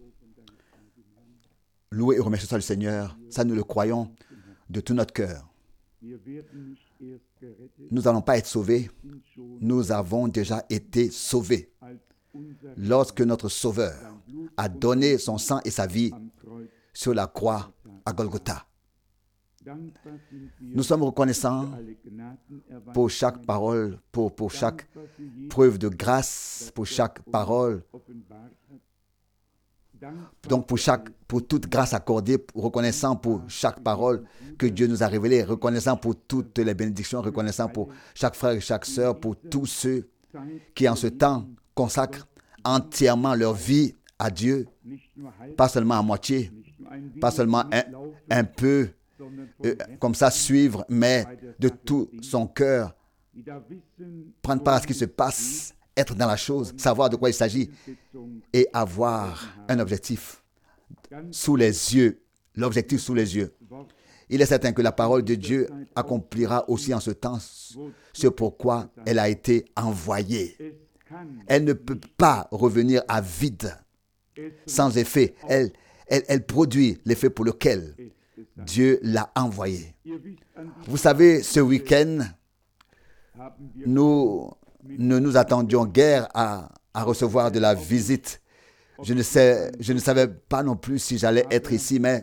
louer et remercier le Seigneur. Ça, nous le croyons de tout notre cœur. Nous n'allons pas être sauvés. Nous avons déjà été sauvés. Lorsque notre Sauveur a donné son sang et sa vie sur la croix à Golgotha. Nous sommes reconnaissants pour chaque parole, pour chaque preuve de grâce, pour chaque parole. Donc pour toute grâce accordée, reconnaissant pour chaque parole que Dieu nous a révélée, reconnaissant pour toutes les bénédictions, reconnaissant pour chaque frère et chaque sœur, pour tous ceux qui en ce temps consacrent entièrement leur vie à Dieu, pas seulement à moitié, pas seulement un peu, comme ça suivre, mais de tout son cœur, prendre part à ce qui se passe, être dans la chose, savoir de quoi il s'agit et avoir un objectif sous les yeux, l'objectif sous les yeux. Il est certain que la parole de Dieu accomplira aussi en ce temps ce pourquoi elle a été envoyée. Elle ne peut pas revenir à vide, sans effet. Elle produit l'effet pour lequel Dieu l'a envoyée. Vous savez, ce week-end, nous ne nous attendions guère à recevoir de la visite. Je ne savais pas non plus si j'allais être ici, mais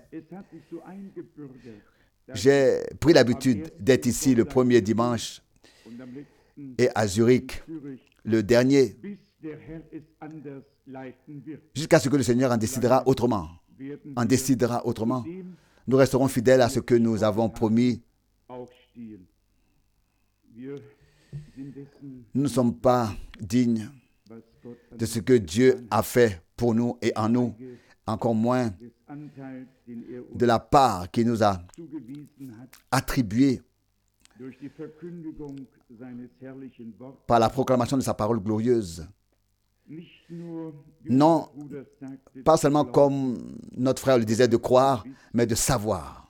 j'ai pris l'habitude d'être ici le premier dimanche et à Zurich le dernier, jusqu'à ce que le Seigneur en décidera autrement. Nous resterons fidèles à ce que nous avons promis. Nous ne sommes pas dignes de ce que Dieu a fait pour nous et en nous, encore moins de la part qu'il nous a attribuée par la proclamation de sa parole glorieuse. Non, pas seulement comme notre frère le disait, de croire, mais de savoir.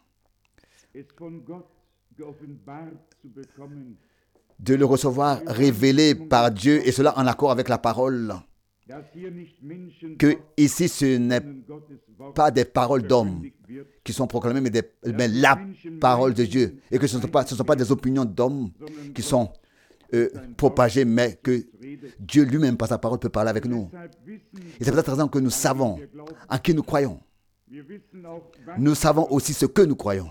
De le recevoir révélé par Dieu, et cela en accord avec la parole. Que ici, ce n'est pas des paroles d'hommes qui sont proclamées, mais la parole de Dieu. Et que ce ne sont pas des opinions d'hommes qui sont propagées, mais que Dieu lui-même, par sa parole, peut parler avec nous. Et c'est pour cette raison que nous savons en qui nous croyons. Nous savons aussi ce que nous croyons.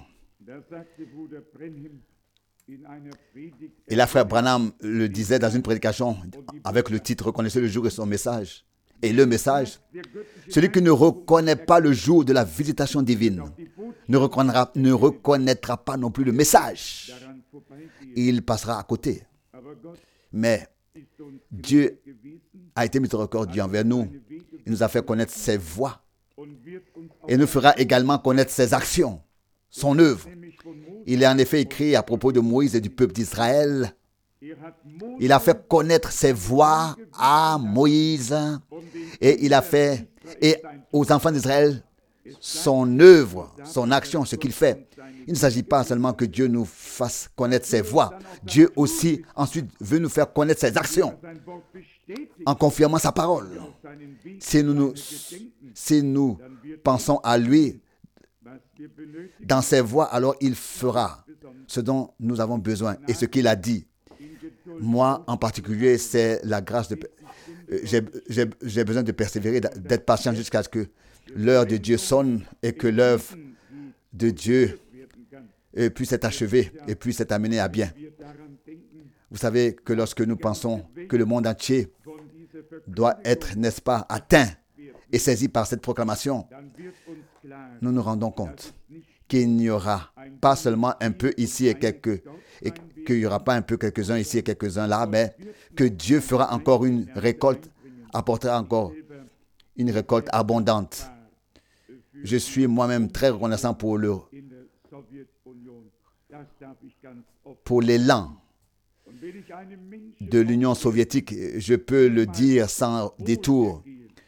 Et là, frère Branham le disait dans une prédication avec le titre « Reconnaissez le jour et son message ». Et le message, celui qui ne reconnaît pas le jour de la visitation divine ne reconnaîtra pas non plus le message. Il passera à côté. Mais Dieu a été miséricordieux envers nous. Il nous a fait connaître ses voies. Et nous fera également connaître ses actions, son œuvre. Il est en effet écrit à propos de Moïse et du peuple d'Israël. Il a fait connaître ses voies à Moïse et il a fait aux enfants d'Israël son œuvre, son action, ce qu'il fait. Il ne s'agit pas seulement que Dieu nous fasse connaître ses voies. Dieu aussi ensuite veut nous faire connaître ses actions en confirmant sa parole. Si nous pensons à lui dans ses voies, alors il fera ce dont nous avons besoin et ce qu'il a dit. Moi, en particulier, c'est la grâce de... J'ai besoin de persévérer, d'être patient jusqu'à ce que l'heure de Dieu sonne et que l'œuvre de Dieu puisse être achevée et puisse être amenée à bien. Vous savez que lorsque nous pensons que le monde entier doit être, n'est-ce pas, atteint et saisi par cette proclamation, nous nous rendons compte qu'il n'y aura pas seulement un peu ici et qu'il n'y aura pas un peu quelques-uns ici et quelques-uns là, mais que Dieu fera encore une récolte, apportera encore une récolte abondante. Je suis moi-même très reconnaissant pour l'élan de l'Union soviétique. Je peux le dire sans détour.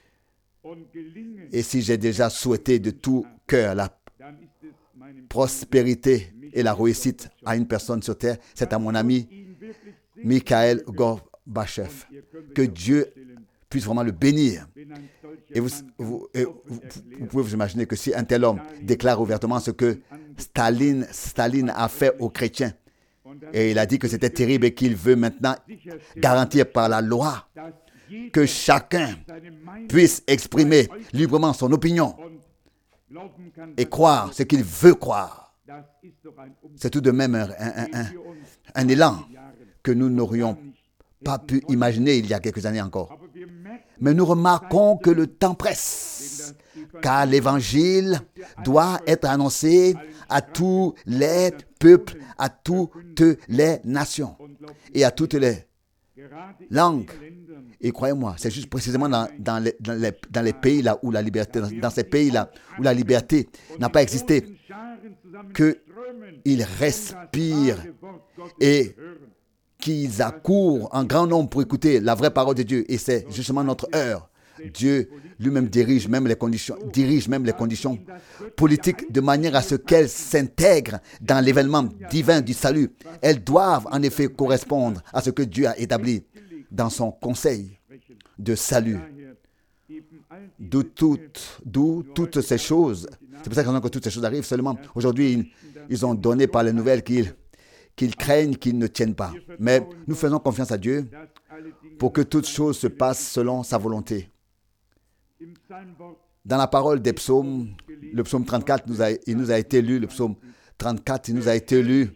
Et si j'ai déjà souhaité de tout cœur la prospérité et la réussite à une personne sur terre, c'est à mon ami Mikhail Gorbatchev. Que Dieu puisse vraiment le bénir. Et vous vous pouvez vous imaginer que si un tel homme déclare ouvertement ce que Staline a fait aux chrétiens, et il a dit que c'était terrible et qu'il veut maintenant garantir par la loi que chacun puisse exprimer librement son opinion et croire ce qu'il veut croire. C'est tout de même un élan que nous n'aurions pas pu imaginer il y a quelques années encore. Mais nous remarquons que le temps presse, car l'Évangile doit être annoncé à tous les peuples, à toutes les nations et à toutes les langues. Et croyez-moi, c'est juste précisément dans les pays là où la liberté, dans ces pays-là où la liberté n'a pas existé, qu'ils respirent et qu'ils accourent en grand nombre pour écouter la vraie parole de Dieu. Et c'est justement notre heure. Dieu lui-même dirige même les conditions politiques de manière à ce qu'elles s'intègrent dans l'événement divin du salut. Elles doivent en effet correspondre à ce que Dieu a établi dans son conseil de salut. D'où toutes ces choses. C'est pour ça que toutes ces choses arrivent seulement. Aujourd'hui, ils ont donné par les nouvelles qu'ils craignent, qu'ils ne tiennent pas. Mais nous faisons confiance à Dieu pour que toutes choses se passent selon sa volonté. Dans la parole des psaumes, le psaume 34, il nous a été lu, le psaume 34, il nous a été lu.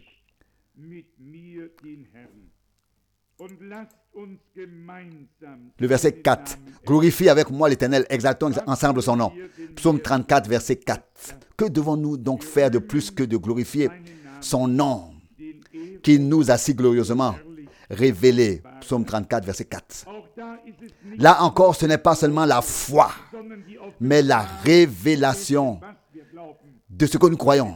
Le verset 4. Glorifie avec moi l'Éternel, exaltons ensemble son nom. Psaume 34, verset 4. Que devons-nous donc faire de plus que de glorifier son nom qui nous a si glorieusement révélé? Psaume 34, verset 4. Là encore, ce n'est pas seulement la foi, mais la révélation de ce que nous croyons.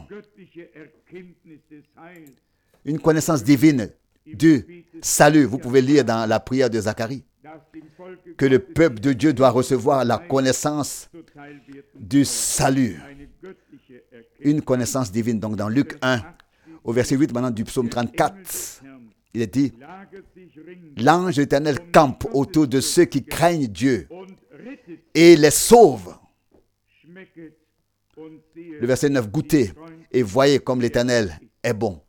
Une connaissance divine du salut. Vous pouvez lire dans la prière de Zacharie que le peuple de Dieu doit recevoir la connaissance du salut. Une connaissance divine. Donc dans Luc 1, au verset 8 maintenant du psaume 34, il est dit: l'ange de l'Éternel campe autour de ceux qui craignent Dieu et les sauve. Le verset 9, goûtez et voyez comme l'Éternel est bon.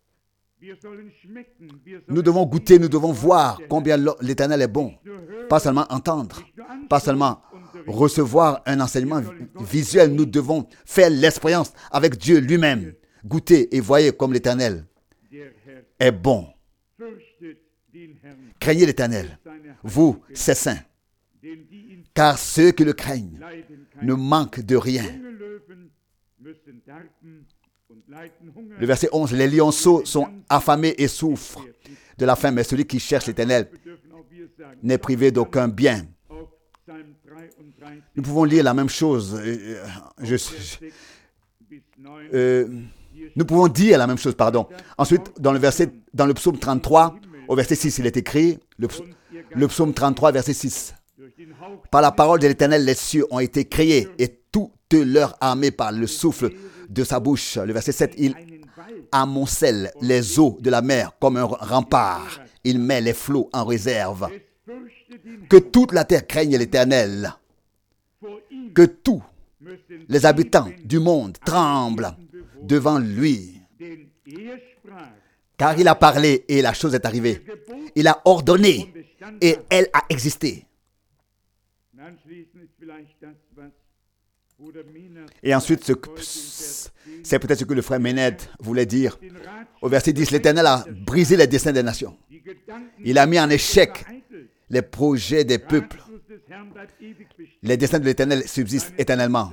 Nous devons goûter, nous devons voir combien l'Éternel est bon. Pas seulement entendre, pas seulement recevoir un enseignement visuel, nous devons faire l'expérience avec Dieu lui-même. Goûtez et voyez comme l'Éternel est bon. Craignez l'Éternel, vous, ses saints, car ceux qui le craignent ne manquent de rien. Le verset 11, les lionceaux sont affamés et souffrent de la faim, mais celui qui cherche l'Éternel n'est privé d'aucun bien. Nous pouvons lire la même chose. Nous pouvons dire la même chose, pardon. Ensuite, dans le psaume 33, au verset 6, il est écrit, le psaume 33, verset 6. Par la parole de l'Éternel, les cieux ont été créés et toute leur armée par le souffle de sa bouche. Le verset 7, il amoncelle les eaux de la mer comme un rempart. Il met les flots en réserve. Que toute la terre craigne l'Éternel. Que tous les habitants du monde tremblent devant lui. Car il a parlé et la chose est arrivée. Il a ordonné et elle a existé. Et ensuite, c'est peut-être ce que le frère Méned voulait dire. Au verset 10, l'Éternel a brisé les desseins des nations. Il a mis en échec les projets des peuples. Les desseins de l'Éternel subsistent éternellement.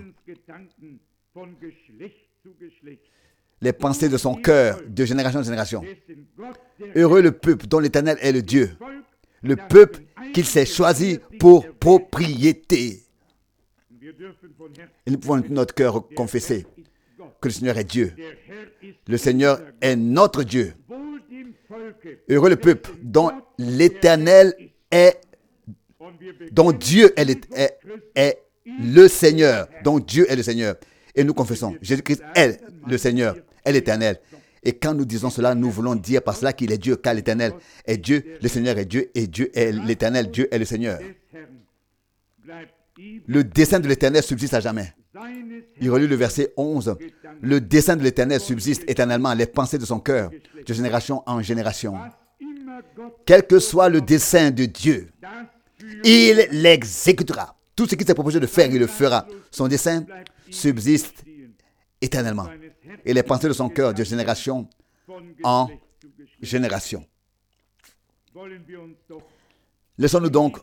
Les pensées de son cœur, de génération en génération. Heureux le peuple dont l'Éternel est le Dieu. Le peuple qu'il s'est choisi pour propriété. Et nous pouvons de notre cœur confesser que le Seigneur est Dieu. Le Seigneur est notre Dieu. Heureux le peuple dont l'Éternel est, dont Dieu est le Seigneur, dont Dieu est le Seigneur. Et nous confessons, Jésus-Christ est le Seigneur, est l'Éternel. Et quand nous disons cela, nous voulons dire par cela qu'il est Dieu, car l'Éternel est Dieu, le Seigneur est Dieu, et Dieu est l'Éternel, Dieu est le Seigneur. Le dessein de l'Éternel subsiste à jamais. Il relit le verset 11. Le dessein de l'Éternel subsiste éternellement, les pensées de son cœur, de génération en génération. Quel que soit le dessein de Dieu, il l'exécutera. Tout ce qu'il s'est proposé de faire, il le fera. Son dessein subsiste éternellement. Et les pensées de son cœur, de génération en génération. Laissons-nous donc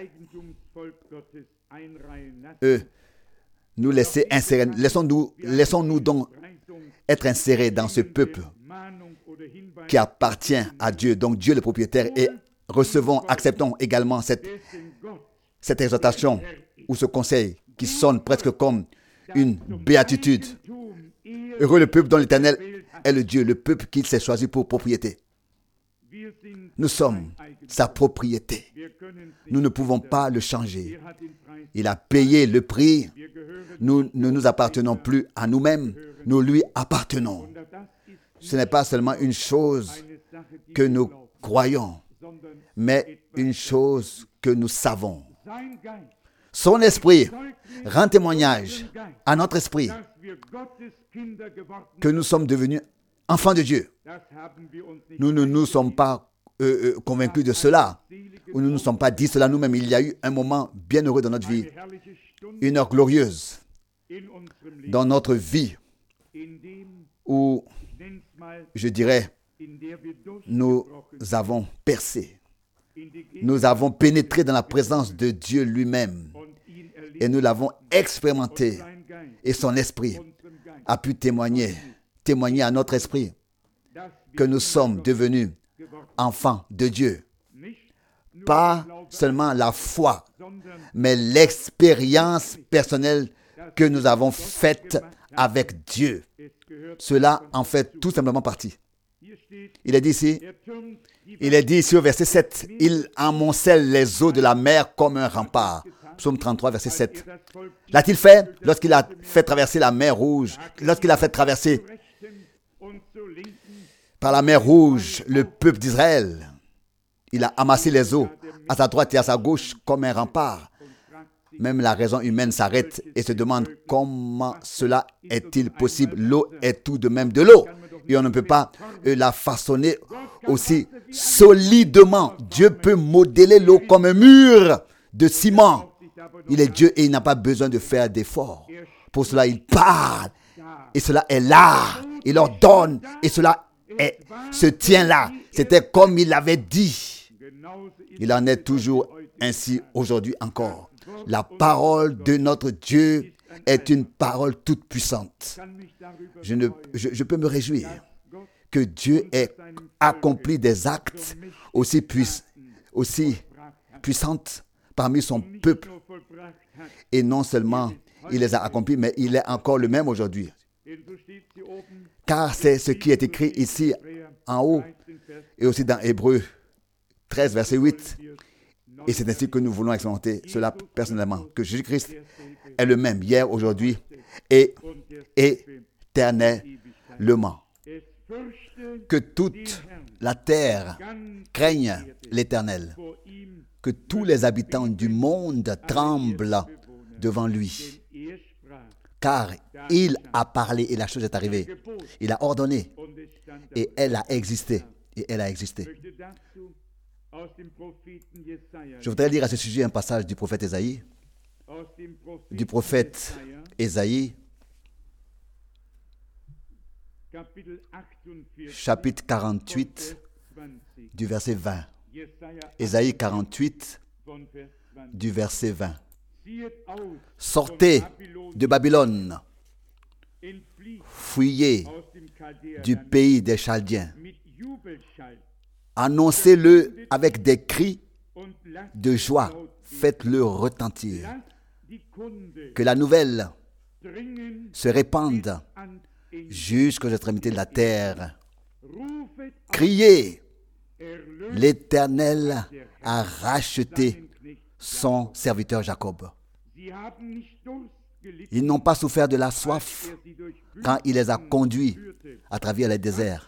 nous laisser insérer. Laissons-nous donc être insérés dans ce peuple qui appartient à Dieu. Donc Dieu le propriétaire, et recevons, acceptons également cette exhortation ou ce conseil qui sonne presque comme une béatitude. Heureux le peuple dont l'Éternel est le Dieu, le peuple qu'il s'est choisi pour propriété. Nous sommes sa propriété. Nous ne pouvons pas le changer. Il a payé le prix. Nous ne nous appartenons plus à nous-mêmes. Nous lui appartenons. Ce n'est pas seulement une chose que nous croyons, mais une chose que nous savons. Son esprit rend témoignage à notre esprit que nous sommes devenus enfants de Dieu. Nous ne nous sommes pas convaincus de cela, ou nous ne nous sommes pas dit cela nous-mêmes. Il y a eu un moment bien heureux dans notre vie, une heure glorieuse dans notre vie, où, je dirais, nous avons percé. Nous avons pénétré dans la présence de Dieu lui-même et nous l'avons expérimenté. Et son esprit a pu témoigner à notre esprit que nous sommes devenus enfants de Dieu. Pas seulement la foi, mais l'expérience personnelle que nous avons faite avec Dieu. Cela en fait tout simplement partie. Il est dit ici au verset 7, « Il amoncelle les eaux de la mer comme un rempart. » Psaume 33, verset 7. L'a-t-il fait lorsqu'il a fait traverser la mer Rouge, lorsqu'il a fait traverser par la mer Rouge le peuple d'Israël? Il a amassé les eaux à sa droite et à sa gauche comme un rempart. Même la raison humaine s'arrête et se demande comment cela est-il possible. L'eau est tout de même de l'eau. Et on ne peut pas la façonner aussi solidement. Dieu peut modeler l'eau comme un mur de ciment. Il est Dieu et il n'a pas besoin de faire d'efforts. Pour cela, il parle. Et cela est là. Il ordonne. Et cela se tient là. C'était comme il l'avait dit. Il en est toujours ainsi aujourd'hui encore. La parole de notre Dieu est une parole toute puissante. Je peux me réjouir que Dieu ait accompli des actes aussi puissants parmi son peuple. Et non seulement il les a accomplis, mais il est encore le même aujourd'hui. Car c'est ce qui est écrit ici en haut et aussi dans Hébreux 13, verset 8. Et c'est ainsi que nous voulons expérimenter cela personnellement, que Jésus-Christ est le même hier, aujourd'hui et éternellement. Que toute la terre craigne l'Éternel, que tous les habitants du monde tremblent devant lui. Car il a parlé et la chose est arrivée. Il a ordonné et elle a existé. Je voudrais lire à ce sujet un passage du prophète Ésaïe. Chapitre 48, du verset 20. Ésaïe 48, du verset 20. Sortez de Babylone, fuyez du pays des Chaldiens. Annoncez-le avec des cris de joie, faites-le retentir. Que la nouvelle se répande jusqu'aux extrémités de la terre. Criez, l'Éternel a racheté son serviteur Jacob. Ils n'ont pas souffert de la soif quand il les a conduits à travers les déserts.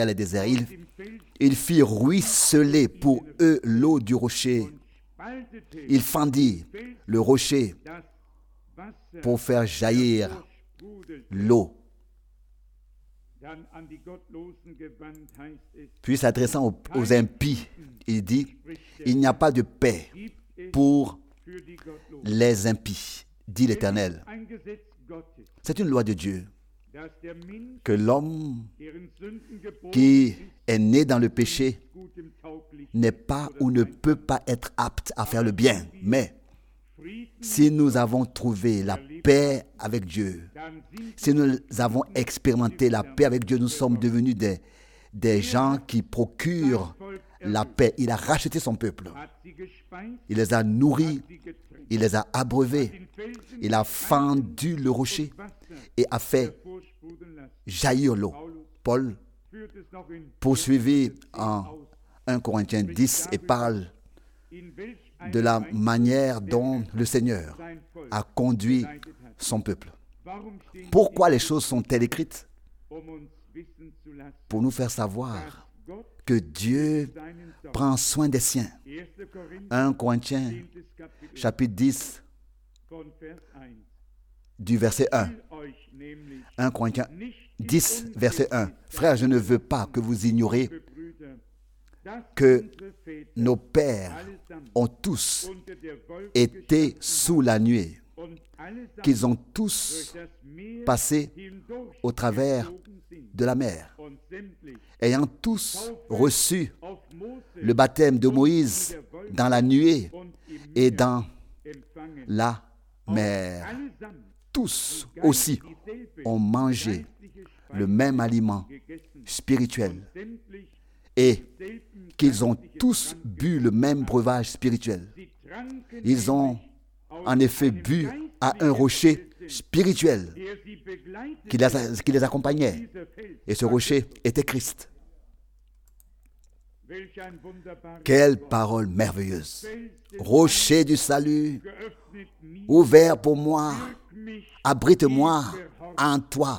Il fit ruisseler pour eux l'eau du rocher. Il fendit le rocher pour faire jaillir l'eau. Puis s'adressant aux impies, il dit, il n'y a pas de paix pour les impies, dit l'Éternel. C'est une loi de Dieu que l'homme qui est né dans le péché n'est pas ou ne peut pas être apte à faire le bien. Mais si nous avons trouvé la paix avec Dieu, si nous avons expérimenté la paix avec Dieu, nous sommes devenus des gens qui procurent la paix. Il a racheté son peuple. Il les a nourris. Il les a abreuvés. Il a fendu le rocher et a fait jaillir l'eau. Paul poursuivit en 1 Corinthiens 10 et parle de la manière dont le Seigneur a conduit son peuple. Pourquoi les choses sont-elles écrites? Pour nous faire savoir que Dieu prend soin des siens. 1 Corinthiens chapitre 10 du verset 1. 1 Corinthiens 10 verset 1. Frères, je ne veux pas que vous ignoriez que nos pères ont tous été sous la nuée, qu'ils ont tous passé au travers de la mer, ayant tous reçu le baptême de Moïse dans la nuée et dans la mer. Tous aussi ont mangé le même aliment spirituel et qu'ils ont tous bu le même breuvage spirituel. Ils ont en effet bu à un rocher spirituel qui les accompagnait. Et ce rocher était Christ. Quelle parole merveilleuse! Rocher du salut, ouvert pour moi, abrite-moi en toi.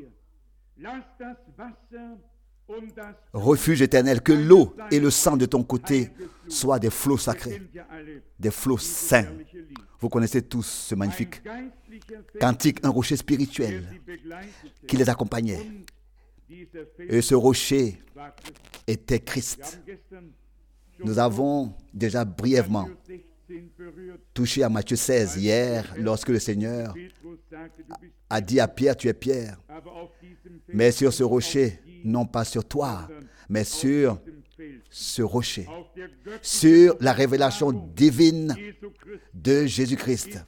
Refuge éternel, que l'eau et le sang de ton côté soient des flots sacrés, des flots saints. Vous connaissez tous ce magnifique cantique, un rocher spirituel qui les accompagnait. Et ce rocher était Christ. Nous avons déjà brièvement touché à Matthieu 16 hier, lorsque le Seigneur a dit à Pierre, tu es Pierre, mais sur ce rocher, non pas sur toi, mais sur ce rocher, sur la révélation divine de Jésus-Christ.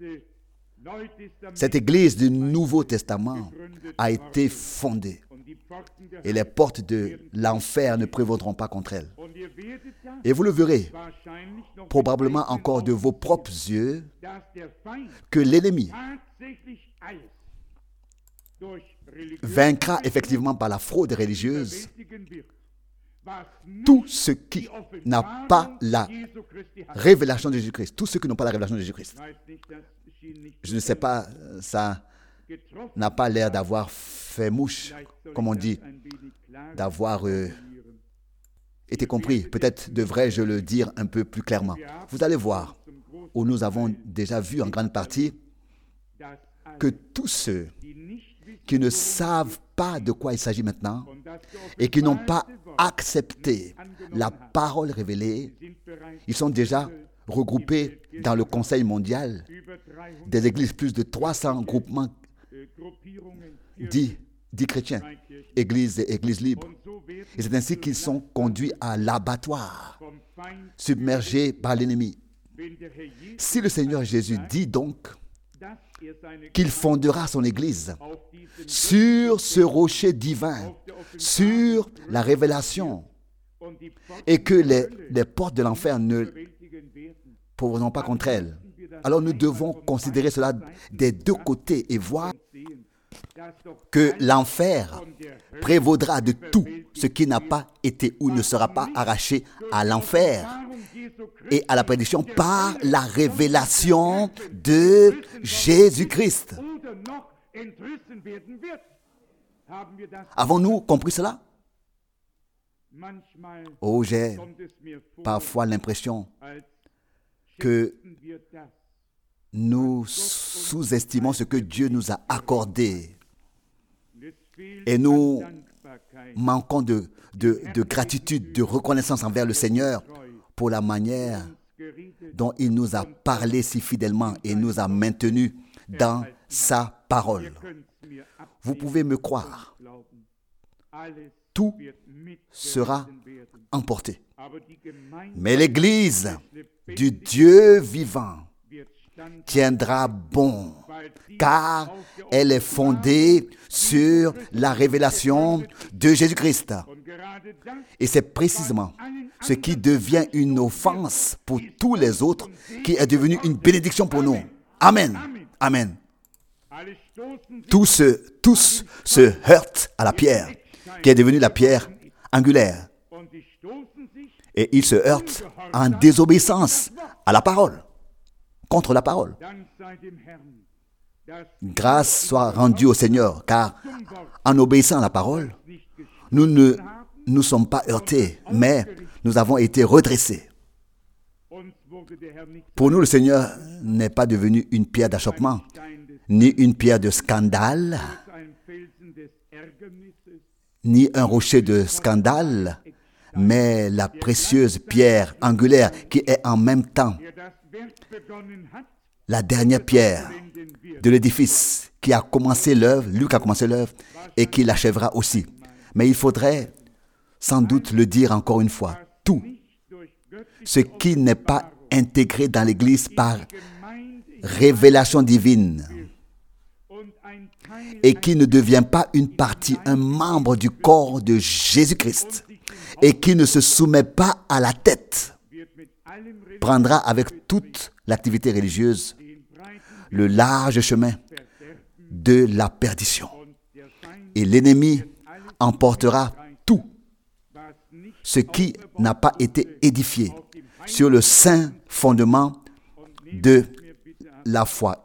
Cette église du Nouveau Testament a été fondée et les portes de l'enfer ne prévaudront pas contre elle. Et vous le verrez probablement encore de vos propres yeux que l'ennemi vaincra effectivement par la fraude religieuse tout ce qui n'a pas la révélation de Jésus-Christ. Tous ceux qui n'ont pas la révélation de Jésus-Christ. Je ne sais pas, ça n'a pas l'air d'avoir fait mouche, comme on dit, d'avoir été compris. Peut-être devrais-je le dire un peu plus clairement. Vous allez voir, où nous avons déjà vu en grande partie que tous ceux qui ne savent pas de quoi il s'agit maintenant et qui n'ont pas accepté la parole révélée, ils sont déjà regroupés dans le Conseil mondial des églises, plus de 300 groupements dits chrétiens, églises et églises libres. Et c'est ainsi qu'ils sont conduits à l'abattoir, submergés par l'ennemi. Si le Seigneur Jésus dit donc qu'il fondera son Église sur ce rocher divin, sur la révélation, et que les portes de l'enfer ne prévaudront pas contre elle, alors nous devons considérer cela des deux côtés et voir que l'enfer prévaudra de tout ce qui n'a pas été ou ne sera pas arraché à l'enfer et à la prédiction par la révélation de Jésus-Christ. Avons-nous compris cela? Oh, j'ai parfois l'impression que nous sous-estimons ce que Dieu nous a accordé et nous manquons de gratitude, de reconnaissance envers le Seigneur pour la manière dont il nous a parlé si fidèlement et nous a maintenus dans sa parole. Vous pouvez me croire, tout sera emporté. Mais l'Église du Dieu vivant tiendra bon, car elle est fondée sur la révélation de Jésus-Christ. Et c'est précisément ce qui devient une offense pour tous les autres, qui est devenu une bénédiction pour nous. Amen. Amen. Tous se heurtent à la pierre, qui est devenue la pierre angulaire. Et ils se heurtent en désobéissance à la parole, contre la parole. Grâce soit rendue au Seigneur, car en obéissant à la parole, nous ne nous sommes pas heurtés, mais nous avons été redressés. Pour nous, le Seigneur n'est pas devenu une pierre d'achoppement, ni une pierre de scandale, ni un rocher de scandale, mais la précieuse pierre angulaire qui est en même temps la dernière pierre de l'édifice qui a commencé l'œuvre, Luc a commencé l'œuvre et qui l'achèvera aussi. Mais il faudrait sans doute le dire encore une fois, tout ce qui n'est pas intégré dans l'Église par révélation divine et qui ne devient pas une partie, un membre du corps de Jésus-Christ et qui ne se soumet pas à la tête, prendra avec toute l'activité religieuse le large chemin de la perdition. Et l'ennemi emportera tout ce qui n'a pas été édifié sur le saint fondement de la foi.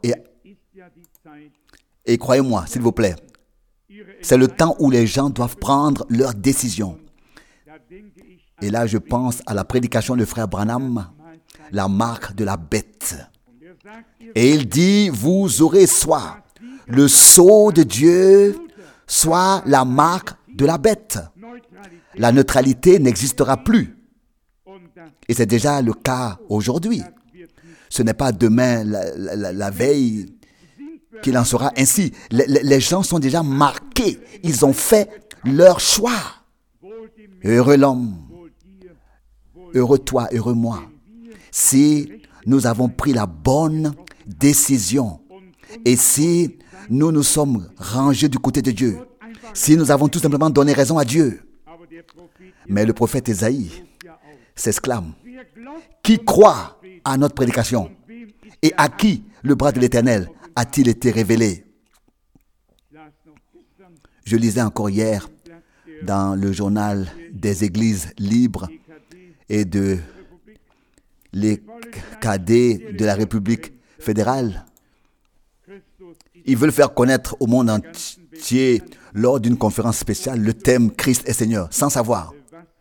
Et croyez-moi, s'il vous plaît, c'est le temps où les gens doivent prendre leurs décisions. Et là, je pense à la prédication de frère Branham, la marque de la bête. Et il dit, vous aurez soit le sceau de Dieu, soit la marque de la bête. La neutralité n'existera plus. Et c'est déjà le cas aujourd'hui. Ce n'est pas demain, la veille, qu'il en sera ainsi. Les gens sont déjà marqués. Ils ont fait leur choix. Heureux l'homme, heureux toi, heureux moi. Si nous avons pris la bonne décision et si nous nous sommes rangés du côté de Dieu, si nous avons tout simplement donné raison à Dieu. Mais le prophète Ésaïe s'exclame, qui croit à notre prédication et à qui le bras de l'Éternel a-t-il été révélé? Je lisais encore hier dans le journal des églises libres et de l'EKD de la République fédérale. Ils veulent faire connaître au monde entier, lors d'une conférence spéciale, le thème « Christ est Seigneur », sans savoir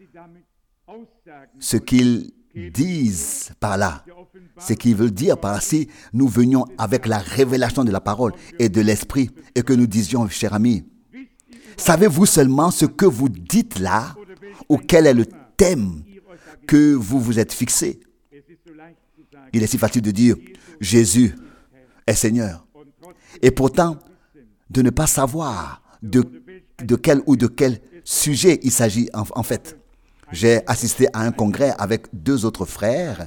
ce qu'ils disent par là. Ce qu'ils veulent dire par là, si nous venions avec la révélation de la parole et de l'esprit et que nous disions, cher ami, savez-vous seulement ce que vous dites là, ou quel est le thème que vous vous êtes fixé? Il est si facile de dire, Jésus est Seigneur. Et pourtant, de ne pas savoir de quel ou de quel sujet il s'agit en fait. J'ai assisté à un congrès avec deux autres frères.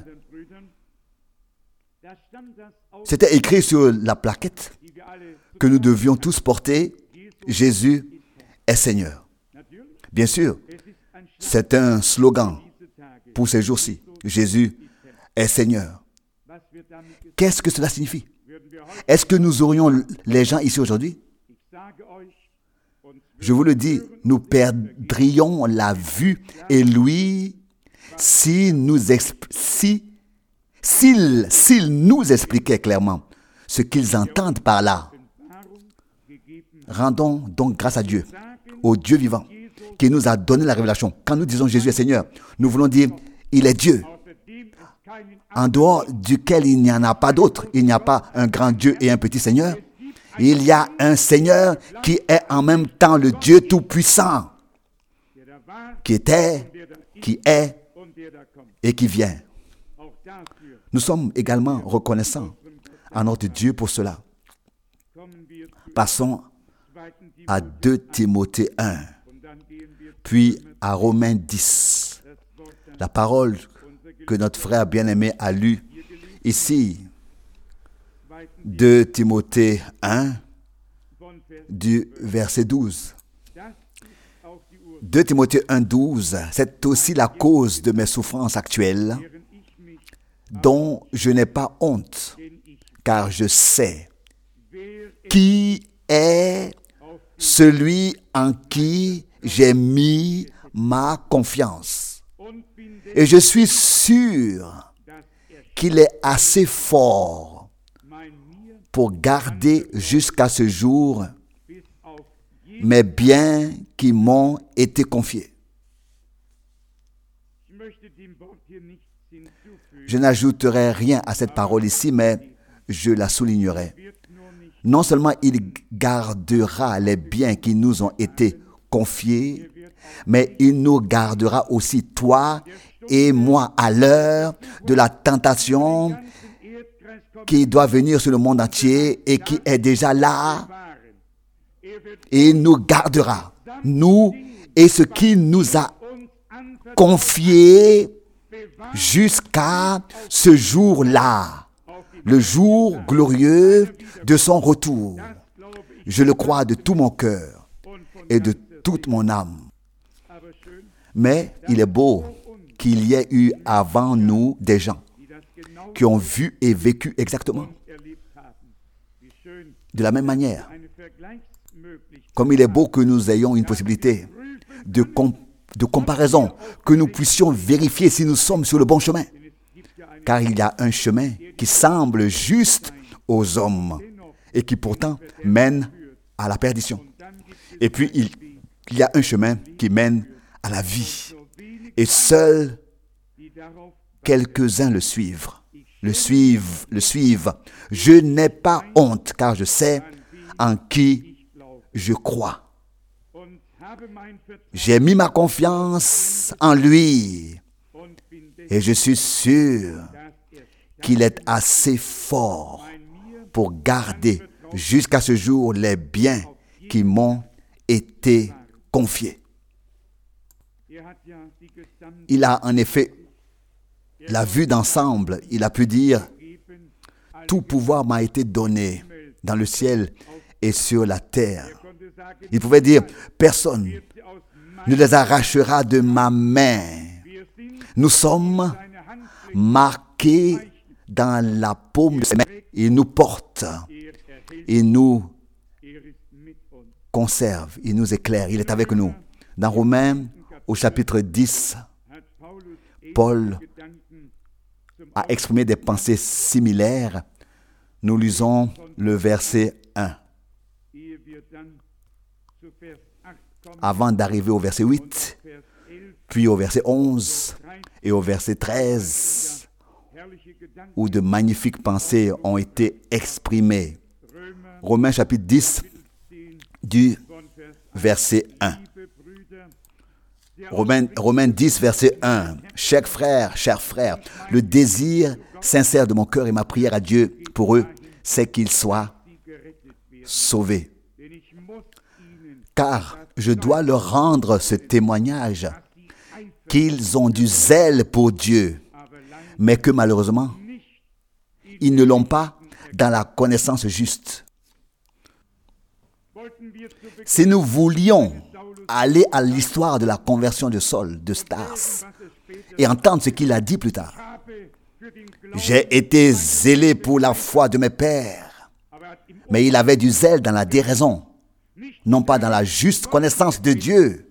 C'était écrit sur la plaquette que nous devions tous porter, Jésus est Seigneur. Bien sûr, c'est un slogan pour ces jours-ci. Jésus est Seigneur. Qu'est-ce que cela signifie? Est-ce que nous aurions les gens ici aujourd'hui? Je vous le dis, nous perdrions la vue et l'ouïe s'il nous expliquait clairement ce qu'ils entendent par là. Rendons donc grâce à Dieu, au Dieu vivant, qui nous a donné la révélation. Quand nous disons Jésus est Seigneur, nous voulons dire, il est Dieu. en dehors duquel il n'y en a pas d'autre. Il n'y a pas un grand Dieu et un petit Seigneur. Il y a un Seigneur qui est en même temps le Dieu Tout-Puissant, qui était, qui est et qui vient. Nous sommes également reconnaissants à notre Dieu pour cela. Passons à 2 Timothée 1, puis à Romains 10. La parole que notre frère bien-aimé a lue ici, 2 Timothée 1, du verset 12. 2 Timothée 1, 12, c'est aussi la cause de mes souffrances actuelles, dont je n'ai pas honte, car je sais qui est celui en qui j'ai mis ma confiance. Et je suis sûr qu'il est assez fort pour garder jusqu'à ce jour mes biens qui m'ont été confiés. Je n'ajouterai rien à cette parole ici, mais je la soulignerai. Non seulement il gardera les biens qui nous ont été confiés, mais il nous gardera aussi, toi et moi, à l'heure de la tentation qui doit venir sur le monde entier et qui est déjà là. Et il nous gardera, nous et ce qu'il nous a confié jusqu'à ce jour-là, le jour glorieux de son retour. Je le crois de tout mon cœur et de toute mon âme. Mais il est beau qu'il y ait eu avant nous des gens qui ont vu et vécu exactement de la même manière. Comme il est beau que nous ayons une possibilité de comparaison, que nous puissions vérifier si nous sommes sur le bon chemin. Car il y a un chemin qui semble juste aux hommes et qui pourtant mène à la perdition. Et puis il y a un chemin qui mène à la vie. Et seuls quelques-uns le suivent. Le suivent. Je n'ai pas honte car je sais en qui je crois. J'ai mis ma confiance en lui et je suis sûr qu'il est assez fort pour garder jusqu'à ce jour les biens qui m'ont été confiés. Il a en effet la vue d'ensemble. Il a pu dire « Tout pouvoir m'a été donné dans le ciel et sur la terre. » Il pouvait dire « Personne ne les arrachera de ma main. » Nous sommes marqués dans la paume de ses mains. Il nous porte. Il nous conserve. Il nous éclaire. Il est avec nous. Dans Romains, au chapitre 10, Paul a exprimé des pensées similaires. Nous lisons le verset 1. Avant d'arriver au verset 8, puis au verset 11 et au verset 13, où de magnifiques pensées ont été exprimées. Romains chapitre 10, du verset 1. Romains 10, verset 1. Chers frères, le désir sincère de mon cœur et ma prière à Dieu pour eux, c'est qu'ils soient sauvés. Car je dois leur rendre ce témoignage qu'ils ont du zèle pour Dieu, mais que malheureusement, ils ne l'ont pas dans la connaissance juste. Si nous voulions aller à l'histoire de la conversion de Saul, de Stars, et entendre ce qu'il a dit plus tard. J'ai été zélé pour la foi de mes pères, mais il avait du zèle dans la déraison, non pas dans la juste connaissance de Dieu,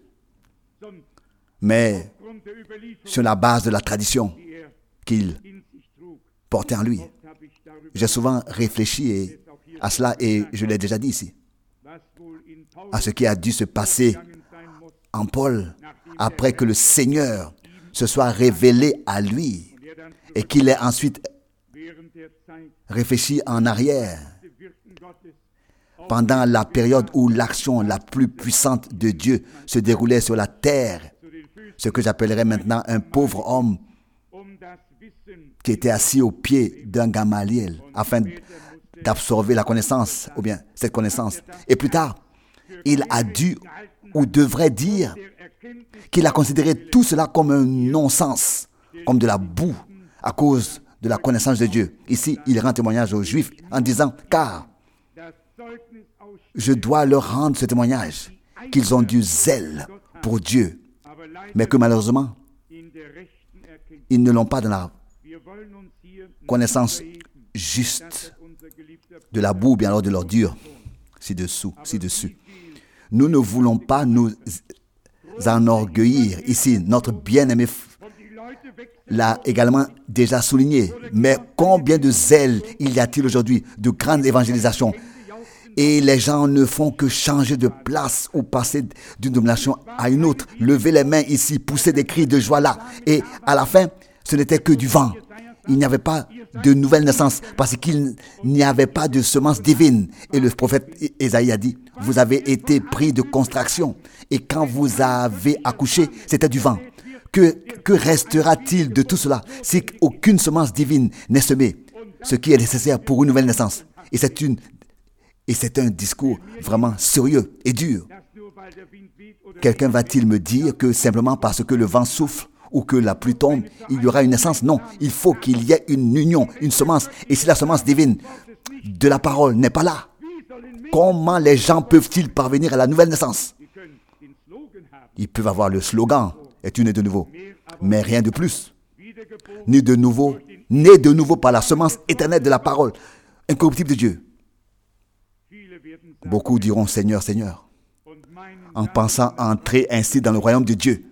mais sur la base de la tradition qu'il portait en lui. J'ai souvent réfléchi à cela et je l'ai déjà dit ici, à ce qui a dû se passer en Paul après que le Seigneur se soit révélé à lui et qu'il ait ensuite réfléchi en arrière pendant la période où l'action la plus puissante de Dieu se déroulait sur la terre, ce que j'appellerais maintenant un pauvre homme qui était assis au pied d'un Gamaliel afin d'absorber la connaissance, ou bien cette connaissance. Et plus tard, il a dû ou devrait dire qu'il a considéré tout cela comme un non-sens, comme de la boue à cause de la connaissance de Dieu. Ici, il rend témoignage aux Juifs en disant « Car je dois leur rendre ce témoignage qu'ils ont du zèle pour Dieu, mais que malheureusement, ils ne l'ont pas dans la connaissance juste de la boue, bien alors de l'ordure, ci-dessus. Nous ne voulons pas nous enorgueillir. Ici, notre bien-aimé l'a également déjà souligné. Mais combien de zèle il y a-t-il aujourd'hui, de grande évangélisation? Et les gens ne font que changer de place ou passer d'une domination à une autre. Lever les mains ici, pousser des cris de joie là. Et à la fin, ce n'était que du vent. Il n'y avait pas de nouvelle naissance parce qu'il n'y avait pas de semence divine. Et le prophète Ésaïe a dit, vous avez été pris de contraction. Et quand vous avez accouché, c'était du vent. Que restera-t-il de tout cela si aucune semence divine n'est semée? Ce qui est nécessaire pour une nouvelle naissance. Et c'est un discours vraiment sérieux et dur. Quelqu'un va-t-il me dire que simplement parce que le vent souffle ou que la pluie tombe, il y aura une naissance? Non, il faut qu'il y ait une union, une semence. Et si la semence divine de la parole n'est pas là, comment les gens peuvent-ils parvenir à la nouvelle naissance? Ils peuvent avoir le slogan « Es-tu né de nouveau ?» mais rien de plus. Né de nouveau par la semence éternelle de la parole, incorruptible de Dieu. Beaucoup diront « Seigneur, Seigneur », en pensant entrer ainsi dans le royaume de Dieu.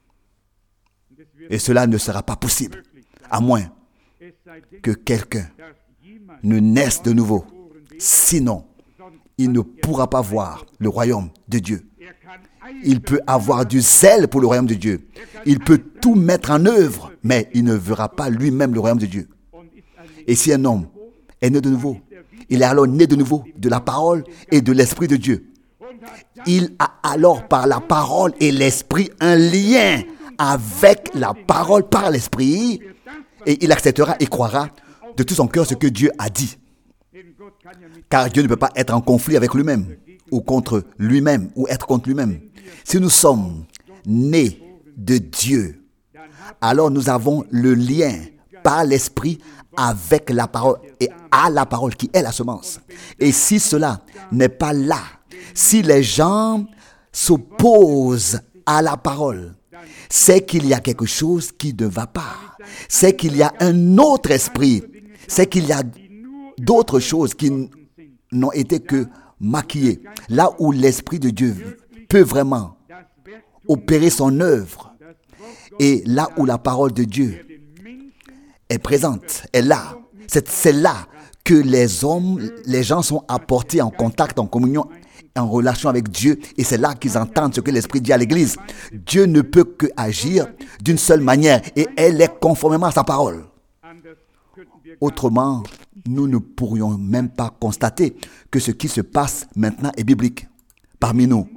Et cela ne sera pas possible, à moins que quelqu'un ne naisse de nouveau. Sinon, il ne pourra pas voir le royaume de Dieu. Il peut avoir du zèle pour le royaume de Dieu. Il peut tout mettre en œuvre, mais il ne verra pas lui-même le royaume de Dieu. Et si un homme est né de nouveau, il est alors né de nouveau de la parole et de l'Esprit de Dieu. Il a alors par la parole et l'Esprit un lien avec la parole par l'Esprit, et il acceptera et croira de tout son cœur ce que Dieu a dit. Car Dieu ne peut pas être en conflit avec lui-même, ou contre lui-même, ou être contre lui-même. Si nous sommes nés de Dieu, alors nous avons le lien par l'Esprit avec la parole et à la parole qui est la semence. Et si cela n'est pas là, si les gens s'opposent à la parole, c'est qu'il y a quelque chose qui ne va pas. C'est qu'il y a un autre esprit. C'est qu'il y a d'autres choses qui n'ont été que maquillées. Là où l'Esprit de Dieu peut vraiment opérer son œuvre, et là où la parole de Dieu est présente, est là. C'est là que les gens sont apportés en contact, en communion, en relation avec Dieu, et c'est là qu'ils entendent ce que l'Esprit dit à l'Église. Dieu ne peut que agir d'une seule manière, et elle est conformément à sa parole. Autrement, nous ne pourrions même pas constater que ce qui se passe maintenant est biblique parmi nous.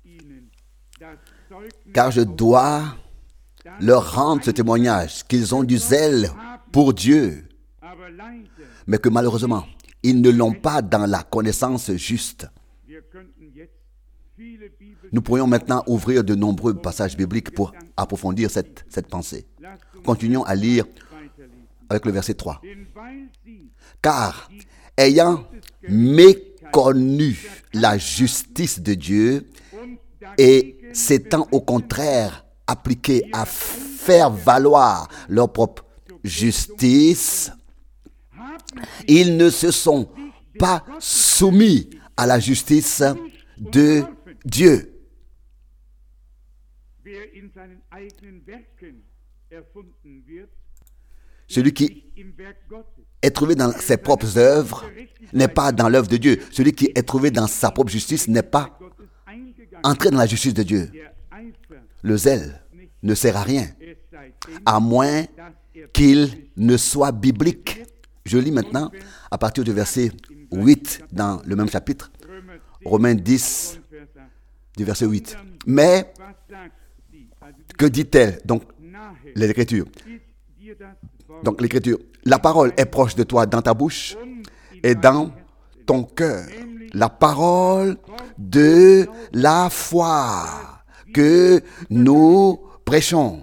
Car je dois leur rendre ce témoignage qu'ils ont du zèle pour Dieu, mais que malheureusement, ils ne l'ont pas dans la connaissance juste. Nous pourrions maintenant ouvrir de nombreux passages bibliques pour approfondir cette pensée. Continuons à lire avec le verset 3. Car, ayant méconnu la justice de Dieu et s'étant au contraire appliqués à faire valoir leur propre justice, ils ne se sont pas soumis à la justice de Dieu. Celui qui est trouvé dans ses propres œuvres n'est pas dans l'œuvre de Dieu. Celui qui est trouvé dans sa propre justice n'est pas entré dans la justice de Dieu. Le zèle ne sert à rien, à moins qu'il ne soit biblique. Je lis maintenant à partir du verset 8 dans le même chapitre, Romains 10, du verset 8. Mais, que dit-elle? Donc, l'Écriture. Donc, l'Écriture. La parole est proche de toi dans ta bouche et dans ton cœur. La parole de la foi que nous prêchons.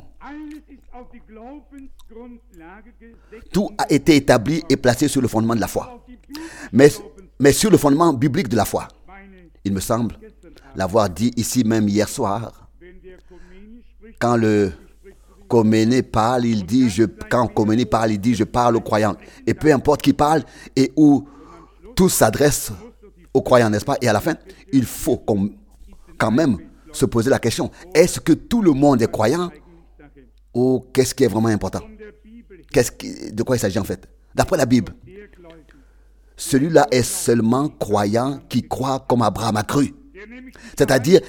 Tout a été établi et placé sur le fondement de la foi. Mais sur le fondement biblique de la foi. Il me semble l'avoir dit ici même hier soir. Quand le Khomeini parle, il dit, quand Khomeini parle, il dit, je parle aux croyants. Et peu importe qui parle et où tous s'adressent aux croyants, n'est-ce pas? Et à la fin, il faut quand même se poser la question, est-ce que tout le monde est croyant ou qu'est-ce qui est vraiment important? De quoi il s'agit en fait? D'après la Bible, celui-là est seulement croyant qui croit comme Abraham a cru. C'est-à-dire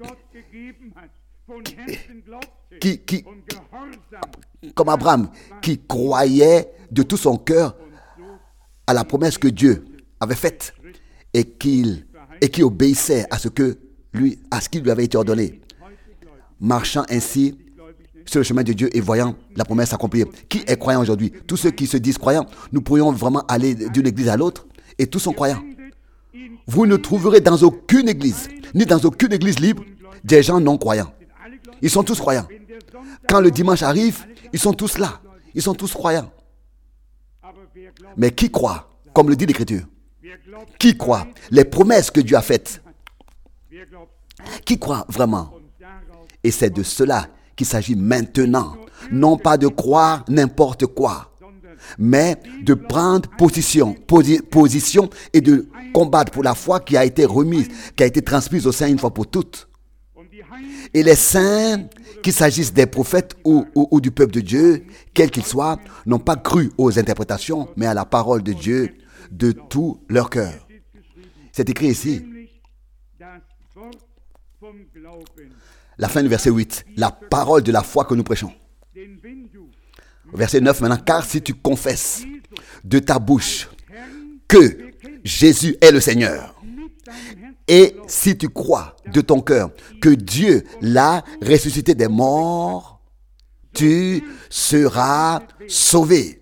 comme Abraham, qui croyait de tout son cœur à la promesse que Dieu avait faite et qui obéissait à ce qui lui avait été ordonné, marchant ainsi sur le chemin de Dieu et voyant la promesse s'accomplir. Qui est croyant aujourd'hui? Tous ceux qui se disent croyants. Nous pourrions vraiment aller d'une église à l'autre et tous sont croyants. Vous ne trouverez dans aucune église, ni dans aucune église libre, des gens non croyants. Ils sont tous croyants. Quand le dimanche arrive, ils sont tous là. Ils sont tous croyants. Mais qui croit, comme le dit l'Écriture? Qui croit les promesses que Dieu a faites? Qui croit vraiment? Et c'est de cela qu'il s'agit maintenant. Non pas de croire n'importe quoi, mais de prendre position et de combattre pour la foi qui a été remise, qui a été transmise aux saints une fois pour toutes. Et les saints, qu'il s'agisse des prophètes ou du peuple de Dieu, quels qu'ils soient, n'ont pas cru aux interprétations, mais à la parole de Dieu de tout leur cœur. C'est écrit ici. La fin du verset 8. La parole de la foi que nous prêchons. Verset 9 maintenant. Car si tu confesses de ta bouche que Jésus est le Seigneur, et si tu crois de ton cœur que Dieu l'a ressuscité des morts, tu seras sauvé.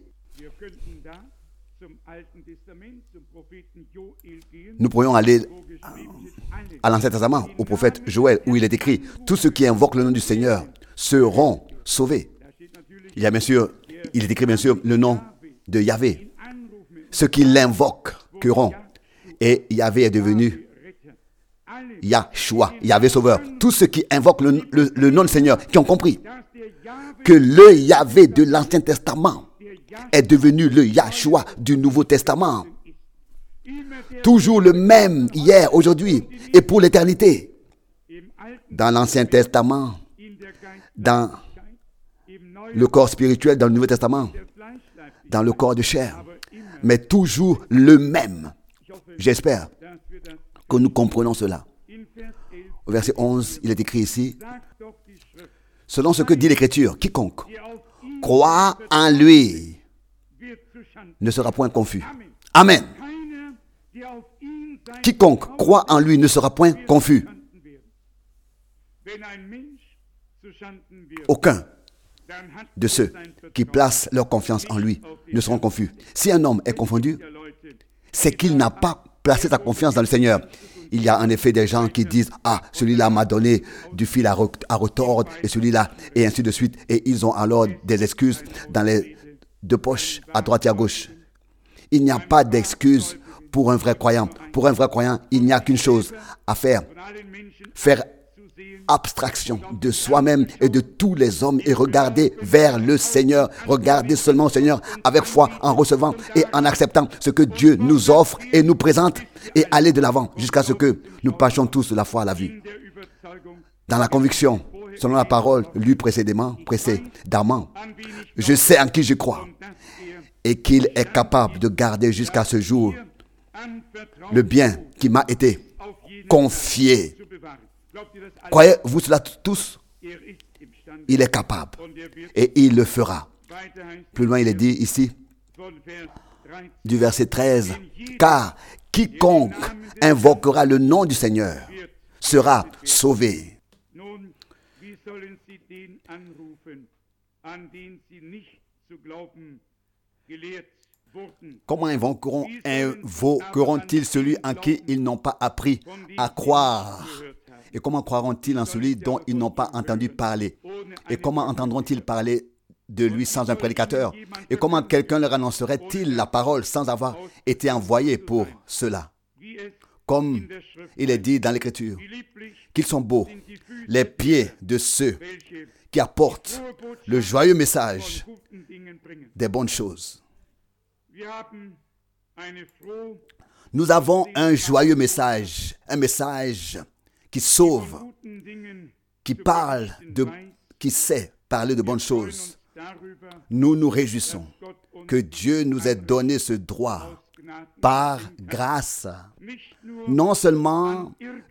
Nous pourrions aller à l'Ancien Testament, au prophète Joël, où il est écrit « Tous ceux qui invoquent le nom du Seigneur seront sauvés ». Il est écrit bien sûr le nom de Yahvé. Ceux qui l'invoqueront. Et Yahvé est devenu Yahshua, Yahvé sauveur. Tous ceux qui invoquent le nom du Seigneur, qui ont compris que le Yahvé de l'Ancien Testament est devenu le Yahshua du Nouveau Testament. Toujours le même hier, aujourd'hui et pour l'éternité. Dans l'Ancien Testament, dans le corps spirituel, dans le Nouveau Testament, dans le corps de chair. Mais toujours le même. J'espère que nous comprenons cela. Au verset 11, il est écrit ici, selon ce que dit l'Écriture, quiconque croit en lui ne sera point confus. Amen. Quiconque croit en lui ne sera point confus. Aucun de ceux qui placent leur confiance en lui ne seront confus. Si un homme est confondu, c'est qu'il n'a pas placé sa confiance dans le Seigneur. Il y a en effet des gens qui disent « Ah, celui-là m'a donné du fil à retordre et celui-là, et ainsi de suite. » Et ils ont alors des excuses dans les deux poches, à droite et à gauche. Il n'y a pas d'excuse pour un vrai croyant. Pour un vrai croyant, il n'y a qu'une chose à faire. Faire abstraction de soi-même et de tous les hommes et regarder vers le Seigneur. Regarder seulement au Seigneur avec foi en recevant et en acceptant ce que Dieu nous offre et nous présente et aller de l'avant jusqu'à ce que nous passions tous de la foi à la vue. Dans la conviction, selon la parole lue précédemment, je sais en qui je crois et qu'il est capable de garder jusqu'à ce jour le bien qui m'a été confié. Croyez-vous cela tous? Il est capable et il le fera. Plus loin, il est dit ici, du verset 13, « Car quiconque invoquera le nom du Seigneur sera sauvé. » Comment invoqueront-ils celui en qui ils n'ont pas appris à croire? Et comment croiront-ils en celui dont ils n'ont pas entendu parler? Et comment entendront-ils parler de lui sans un prédicateur? Et comment quelqu'un leur annoncerait-il la parole sans avoir été envoyé pour cela? Comme il est dit dans l'Écriture, qu'ils sont beaux les pieds de ceux qui apportent le joyeux message des bonnes choses. Nous avons un joyeux message, un message qui sauve, qui sait parler de bonnes choses. Nous nous réjouissons que Dieu nous ait donné ce droit par grâce, non seulement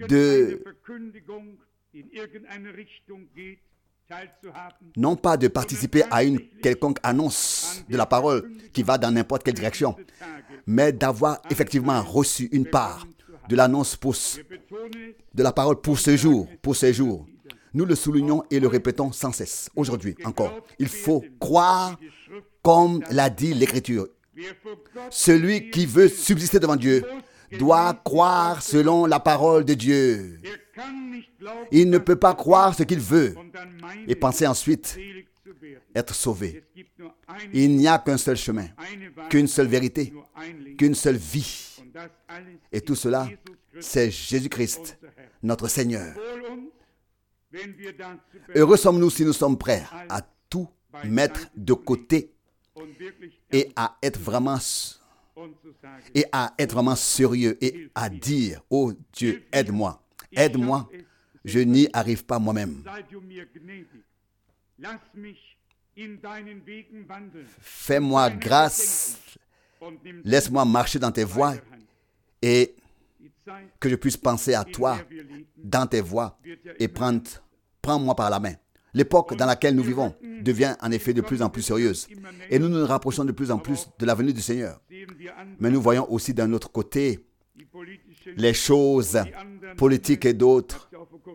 non pas de participer à une quelconque annonce de la parole qui va dans n'importe quelle direction, mais d'avoir effectivement reçu une part de l'annonce de la parole pour ce jour, Nous le soulignons et le répétons sans cesse, aujourd'hui encore. Il faut croire comme l'a dit l'Écriture. Celui qui veut subsister devant Dieu doit croire selon la parole de Dieu. Il ne peut pas croire ce qu'il veut et penser ensuite être sauvé. Il n'y a qu'un seul chemin, qu'une seule vérité, qu'une seule vie. Et tout cela, c'est Jésus-Christ, notre Seigneur. Heureux sommes-nous si nous sommes prêts à tout mettre de côté et à être vraiment sérieux et à dire, « Oh Dieu, aide-moi, aide-moi, je n'y arrive pas moi-même. Fais-moi grâce, laisse-moi marcher dans tes voies et que je puisse penser à toi dans tes voies et prends-moi par la main. » L'époque dans laquelle nous vivons devient en effet de plus en plus sérieuse et nous nous rapprochons de plus en plus de la venue du Seigneur. Mais nous voyons aussi d'un autre côté les choses politiques et d'autres,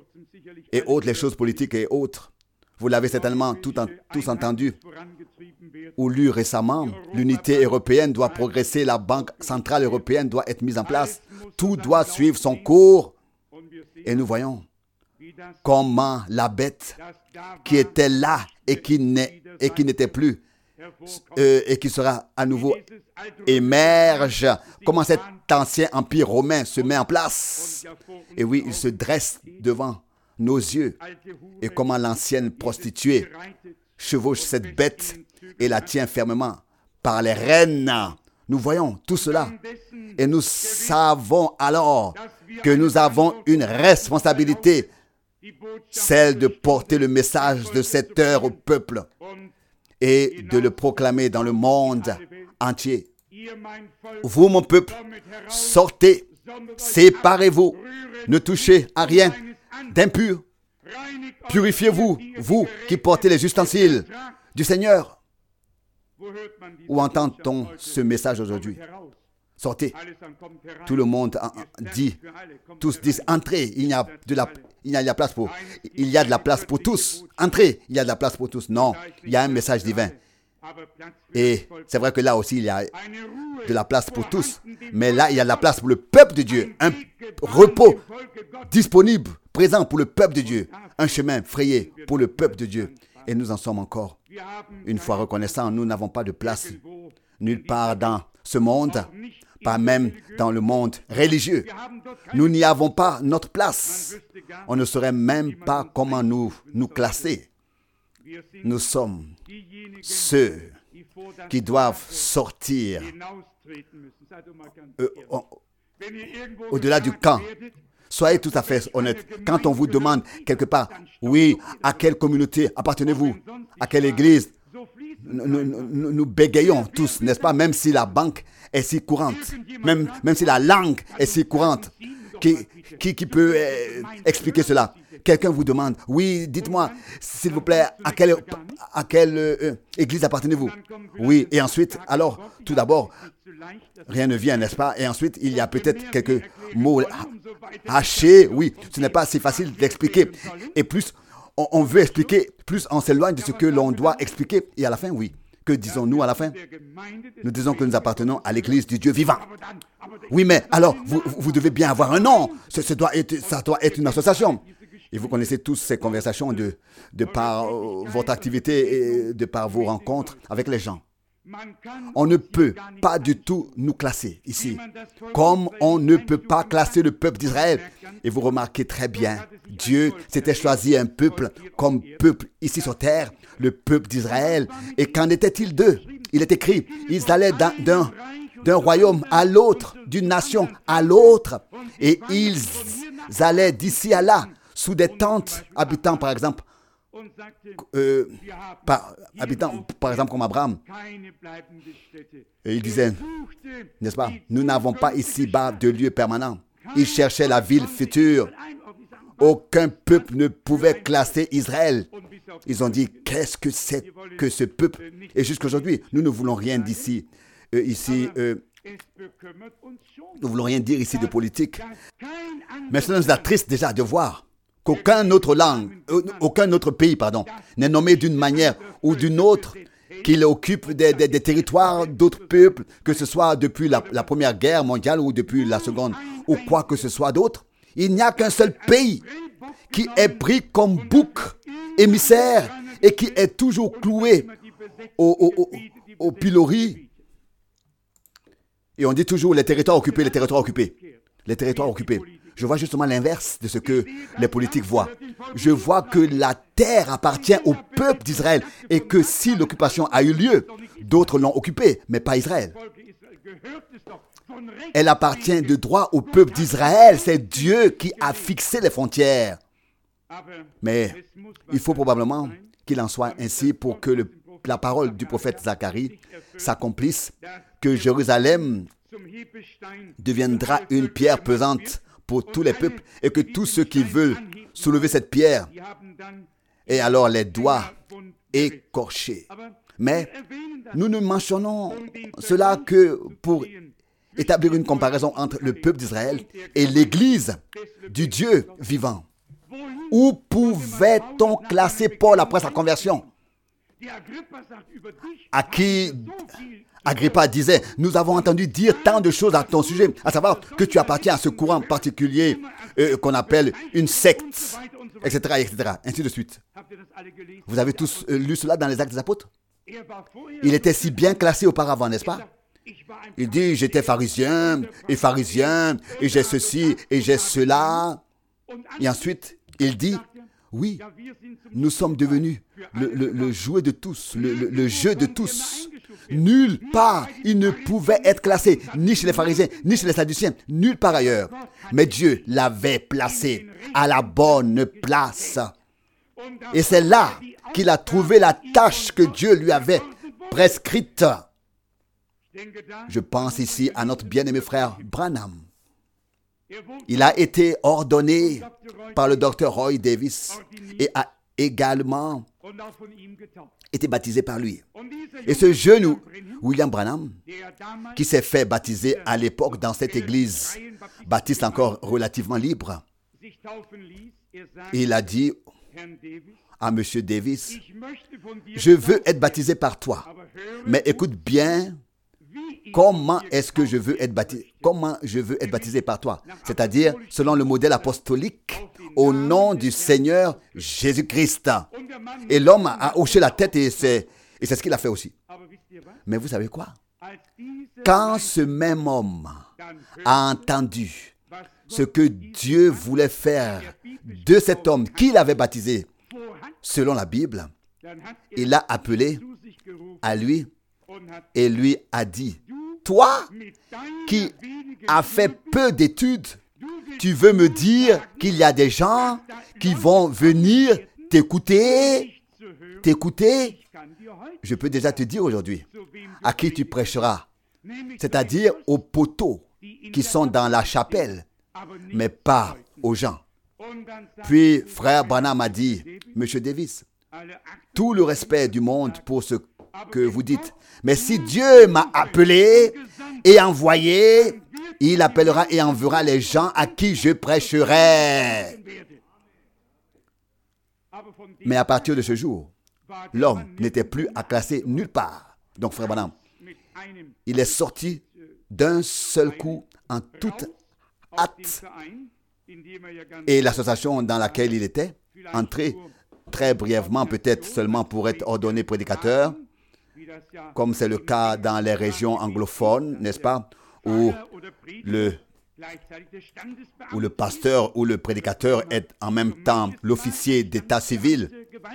les choses politiques et autres. Vous l'avez certainement tous entendu ou lu récemment. L'unité européenne doit progresser, la Banque centrale européenne doit être mise en place. Tout doit suivre son cours. Et nous voyons comment la bête qui était là et qui n'était plus et qui sera à nouveau émerge, comment cet ancien empire romain se met en place. Et oui, il se dresse devant nos yeux. Et comment l'ancienne prostituée chevauche cette bête et la tient fermement par les rênes. Nous voyons tout cela. Et nous savons alors que nous avons une responsabilité, celle de porter le message de cette heure au peuple et de le proclamer dans le monde entier. Vous, mon peuple, sortez, séparez-vous, ne touchez à rien d'impur. Purifiez-vous, vous qui portez les ustensiles du Seigneur. Où entend-on ce message aujourd'hui? Sortez. Tout le monde dit, tous disent, entrez, il y a de la place pour tous. Entrez, il y a de la place pour tous. Non, il y a un message divin. Et c'est vrai que là aussi, il y a de la place pour tous. Mais là, il y a de la place pour le peuple de Dieu. Un repos disponible, présent pour le peuple de Dieu. Un chemin frayé pour le peuple de Dieu. Et nous en sommes encore une fois reconnaissants. Nous n'avons pas de place nulle part dans ce monde, pas même dans le monde religieux. Nous n'y avons pas notre place. On ne saurait même pas comment nous classer. Nous sommes ceux qui doivent sortir au-delà du camp. Soyez tout à fait honnête. Quand on vous demande quelque part, oui, à quelle communauté appartenez-vous? À quelle église? Nous bégayons tous, n'est-ce pas? Même si la banque est si courante, même si la langue est si courante, Qui peut expliquer cela? Quelqu'un vous demande, oui, dites-moi, s'il vous plaît, à quelle église appartenez-vous? Oui, et ensuite, alors, tout d'abord, rien ne vient, n'est-ce pas? Et ensuite, il y a peut-être quelques mots hachés. Oui, ce n'est pas si facile d'expliquer. Et plus on veut expliquer, plus on s'éloigne de ce que l'on doit expliquer. Et à la fin, oui. Que disons-nous à la fin? Nous disons que nous appartenons à l'église du Dieu vivant. Oui, mais alors, vous devez bien avoir un nom. Ça doit être une association. Et vous connaissez tous ces conversations de par votre activité et de par vos rencontres avec les gens. On ne peut pas du tout nous classer ici, comme on ne peut pas classer le peuple d'Israël. Et vous remarquez très bien, Dieu s'était choisi un peuple comme peuple ici sur terre, le peuple d'Israël. Et qu'en était-il d'eux? Il est écrit, ils allaient d'un royaume à l'autre, d'une nation à l'autre, et ils allaient d'ici à là, sous des tentes, habitant par exemple comme Abraham. Et il disait, n'est-ce pas, nous n'avons pas ici-bas de lieu permanent. Il cherchait la ville future. Aucun peuple ne pouvait classer Israël. Ils ont dit, qu'est-ce que c'est que ce peuple? Et jusqu'aujourd'hui, nous ne voulons rien d'ici. Nous ne voulons rien dire ici de politique. Mais cela nous attriste déjà de voir qu'aucun autre pays, n'est nommé d'une manière ou d'une autre, qu'il occupe des territoires d'autres peuples, que ce soit depuis la Première Guerre mondiale ou depuis la Seconde, ou quoi que ce soit d'autre. Il n'y a qu'un seul pays qui est pris comme bouc émissaire et qui est toujours cloué au pilori. Et on dit toujours les territoires occupés, les territoires occupés, les territoires occupés. Je vois justement l'inverse de ce que les politiques voient. Je vois que la terre appartient au peuple d'Israël et que si l'occupation a eu lieu, d'autres l'ont occupée, mais pas Israël. Elle appartient de droit au peuple d'Israël. C'est Dieu qui a fixé les frontières. Mais il faut probablement qu'il en soit ainsi pour que la parole du prophète Zacharie s'accomplisse, que Jérusalem deviendra une pierre pesante pour tous les peuples et que tous ceux qui veulent soulever cette pierre aient alors les doigts écorchés. Mais nous ne mentionnons cela que pour établir une comparaison entre le peuple d'Israël et l'Église du Dieu vivant. Où pouvait-on classer Paul après sa conversion? À qui Agrippa disait, nous avons entendu dire tant de choses à ton sujet, à savoir que tu appartiens à ce courant particulier qu'on appelle une secte, etc., etc., ainsi de suite. Vous avez tous lu cela dans les Actes des Apôtres? Il était si bien classé auparavant, n'est-ce pas? Il dit, j'étais pharisien, et j'ai ceci, et j'ai cela. Et ensuite, il dit, oui, nous sommes devenus le jouet de tous, le jeu de tous. Nulle part, il ne pouvait être classé, ni chez les pharisiens, ni chez les sadduciens, nulle part ailleurs. Mais Dieu l'avait placé à la bonne place. Et c'est là qu'il a trouvé la tâche que Dieu lui avait prescrite. Je pense ici à notre bien-aimé frère Branham. Il a été ordonné par le docteur Roy Davis et a également été baptisé par lui. Et ce jeune William Branham, qui s'est fait baptiser à l'époque dans cette église baptiste encore relativement libre, il a dit à M. Davis, je veux être baptisé par toi, mais écoute bien, comment est-ce que je veux être baptisé? Comment je veux être baptisé par toi? C'est-à-dire selon le modèle apostolique, au nom du Seigneur Jésus-Christ. Et l'homme a hoché la tête et c'est ce qu'il a fait aussi. Mais vous savez quoi? Quand ce même homme a entendu ce que Dieu voulait faire de cet homme qu'il avait baptisé selon la Bible, il l'a appelé à lui et lui a dit, toi qui as fait peu d'études, tu veux me dire qu'il y a des gens qui vont venir t'écouter? Je peux déjà te dire aujourd'hui à qui tu prêcheras, c'est-à-dire aux poteaux qui sont dans la chapelle mais pas aux gens. Puis frère Branham a dit, Monsieur Davis, tout le respect du monde pour ce que vous dites, mais si Dieu m'a appelé et envoyé, il appellera et enverra les gens à qui je prêcherai. Mais à partir de ce jour, l'homme n'était plus à classer nulle part. Donc frère Branham, il est sorti d'un seul coup en toute hâte. Et l'association dans laquelle il était, entré très brièvement, peut-être seulement pour être ordonné prédicateur, comme c'est le cas dans les régions anglophones, n'est-ce pas, où le pasteur ou le prédicateur est en même temps l'officier d'état civil.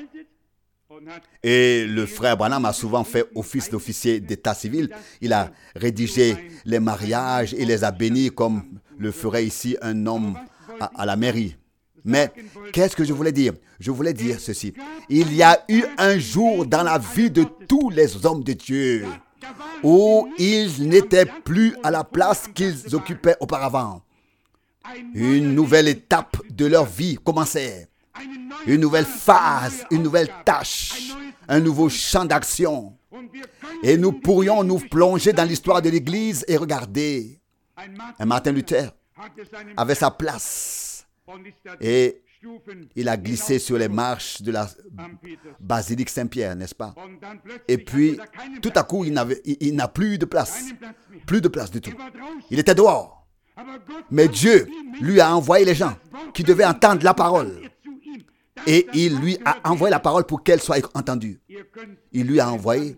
Et le frère Branham a souvent fait office d'officier d'état civil. Il a rédigé les mariages et les a bénis comme le ferait ici un homme à la mairie. Mais qu'est-ce que je voulais dire? Je voulais dire ceci. Il y a eu un jour dans la vie de tous les hommes de Dieu où ils n'étaient plus à la place qu'ils occupaient auparavant. Une nouvelle étape de leur vie commençait. Une nouvelle phase, une nouvelle tâche, un nouveau champ d'action. Et nous pourrions nous plonger dans l'histoire de l'Église et regarder. Un Martin Luther avait sa place et il a glissé sur les marches de la basilique Saint-Pierre, n'est-ce pas? Et puis, tout à coup, il n'a plus de place. Plus de place du tout. Il était dehors. Mais Dieu lui a envoyé les gens qui devaient entendre la parole. Et il lui a envoyé la parole pour qu'elle soit entendue. Il lui a envoyé.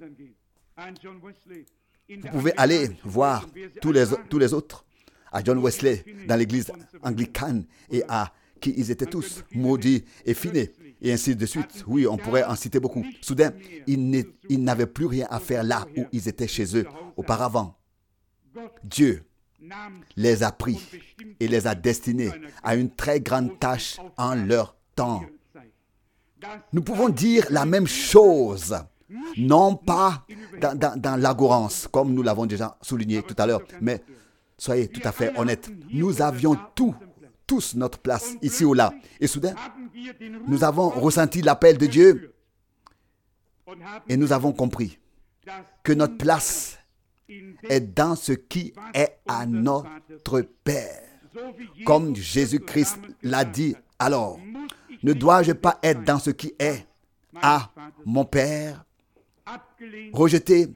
Vous pouvez aller voir tous les autres. À John Wesley, dans l'église anglicane, et à qui ils étaient tous maudits et finés, et ainsi de suite. Oui, on pourrait en citer beaucoup. Soudain, ils n'avaient plus rien à faire là où ils étaient chez eux auparavant. Dieu les a pris et les a destinés à une très grande tâche en leur temps. Nous pouvons dire la même chose, non pas dans l'arrogance, comme nous l'avons déjà souligné tout à l'heure, mais soyez tout à fait honnêtes. Nous avions tous notre place ici ou là. Et soudain, nous avons ressenti l'appel de Dieu et nous avons compris que notre place est dans ce qui est à notre Père. Comme Jésus-Christ l'a dit, alors, ne dois-je pas être dans ce qui est à mon Père, rejeté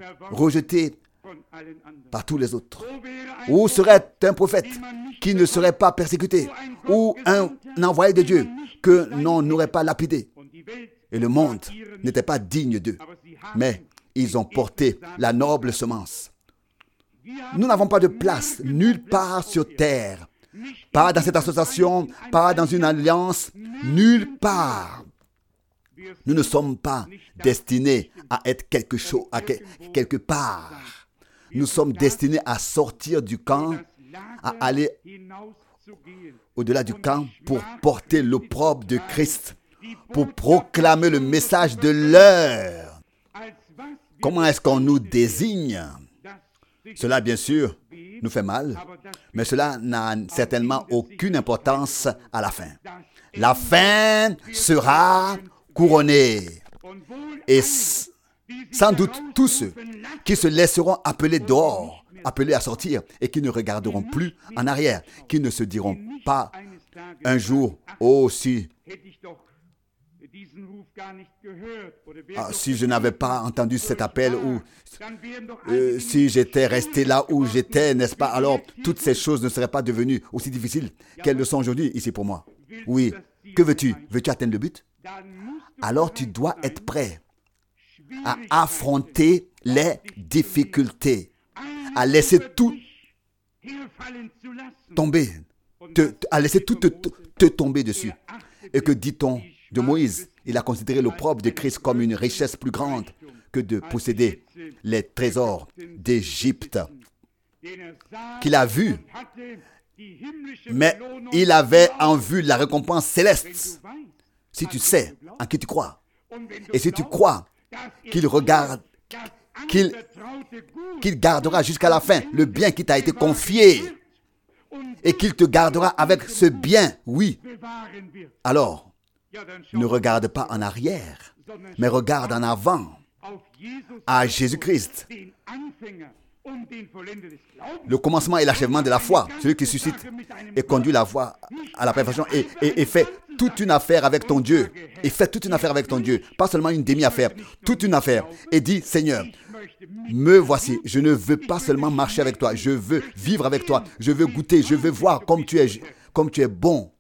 par tous les autres? Où serait un prophète qui ne serait pas persécuté, ou un envoyé de Dieu que l'on n'aurait pas lapidé? Et le monde n'était pas digne d'eux, mais ils ont porté la noble semence. Nous n'avons pas de place nulle part sur terre, pas dans cette association, pas dans une alliance, nulle part. Nous ne sommes pas destinés à être quelque chose, à quelque part. Nous sommes destinés à sortir du camp, à aller au-delà du camp pour porter l'opprobre de Christ, pour proclamer le message de l'heure. Comment est-ce qu'on nous désigne? Cela, bien sûr, nous fait mal, mais cela n'a certainement aucune importance à la fin. La fin sera couronnée. Et sans doute tous ceux qui se laisseront appeler dehors, appelés à sortir, et qui ne regarderont plus en arrière, qui ne se diront pas un jour, oh si je n'avais pas entendu cet appel, ou si j'étais resté là où j'étais, n'est-ce pas, alors toutes ces choses ne seraient pas devenues aussi difficiles qu'elles le sont aujourd'hui ici pour moi. Oui, que veux-tu? Veux-tu atteindre le but? Alors tu dois être prêt à affronter les difficultés, à laisser tout tomber, à laisser tout te tomber dessus. Et que dit-on de Moïse? Il a considéré l'opprobre de Christ comme une richesse plus grande que de posséder les trésors d'Égypte qu'il a vus. Mais il avait en vue la récompense céleste. Si tu sais en qui tu crois, et si tu crois qu'il gardera jusqu'à la fin le bien qui t'a été confié, et qu'il te gardera avec ce bien, oui, alors ne regarde pas en arrière, mais regarde en avant, à Jésus-Christ, le commencement et l'achèvement de la foi, celui qui suscite et conduit la foi à la perfection et fait toute une affaire avec ton Dieu. Et fait toute une affaire avec ton Dieu, pas seulement une demi-affaire, toute une affaire. Et dit, Seigneur, me voici, je ne veux pas seulement marcher avec toi, je veux vivre avec toi, je veux goûter, je veux voir comme tu es bon,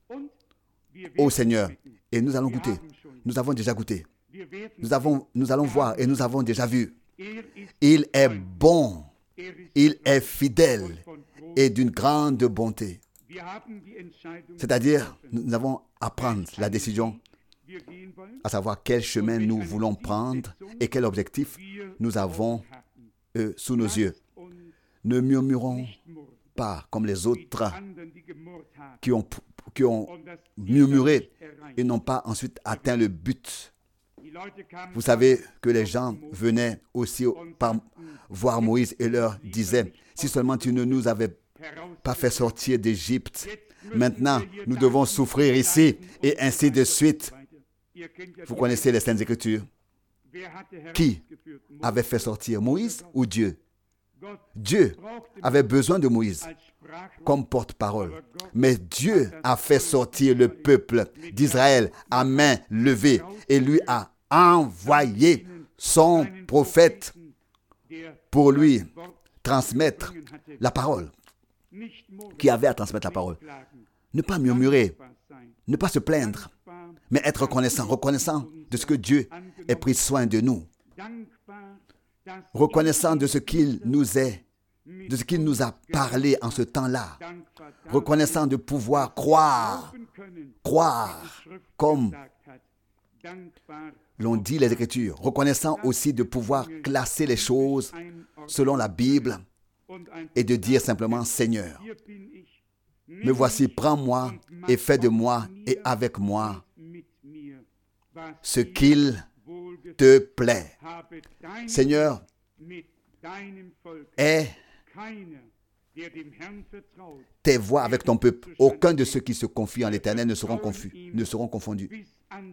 ô Seigneur. Et nous allons goûter, nous avons déjà goûté, nous allons voir et nous avons déjà vu. Il est bon, il est fidèle et d'une grande bonté. C'est-à-dire, nous avons à prendre la décision, à savoir quel chemin nous voulons prendre et quel objectif nous avons sous nos yeux. Ne murmurons pas comme les autres qui ont murmuré et n'ont pas ensuite atteint le but. Vous savez que les gens venaient aussi voir Moïse et leur disaient, si seulement tu ne nous avais pas fait sortir d'Égypte, maintenant nous devons souffrir ici et ainsi de suite. Vous connaissez les Saintes Écritures. Qui avait fait sortir, Moïse ou Dieu? Dieu avait besoin de Moïse comme porte-parole. Mais Dieu a fait sortir le peuple d'Israël à main levée et lui a envoyé son prophète pour lui transmettre la parole. Qui avait à transmettre la parole. Ne pas murmurer, ne pas se plaindre, mais être reconnaissant de ce que Dieu ait pris soin de nous. Reconnaissant de ce qu'il nous a parlé en ce temps-là. Reconnaissant de pouvoir croire comme l'ont dit les Écritures. Reconnaissant aussi de pouvoir classer les choses selon la Bible et de dire simplement, Seigneur, me voici, prends-moi et fais de moi et avec moi ce qu'il te plaît. Seigneur, aie tes voies avec ton peuple. Aucun de ceux qui se confient en l'Éternel ne seront confondus.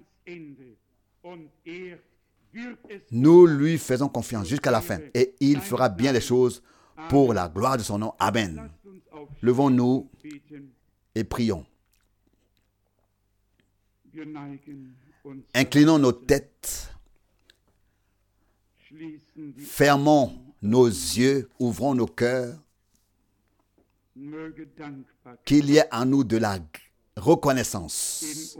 Nous lui faisons confiance jusqu'à la fin et il fera bien les choses pour la gloire de son nom. Amen. Levons-nous et prions. Inclinons nos têtes. Fermons nos yeux, ouvrons nos cœurs. Qu'il y ait en nous de la reconnaissance.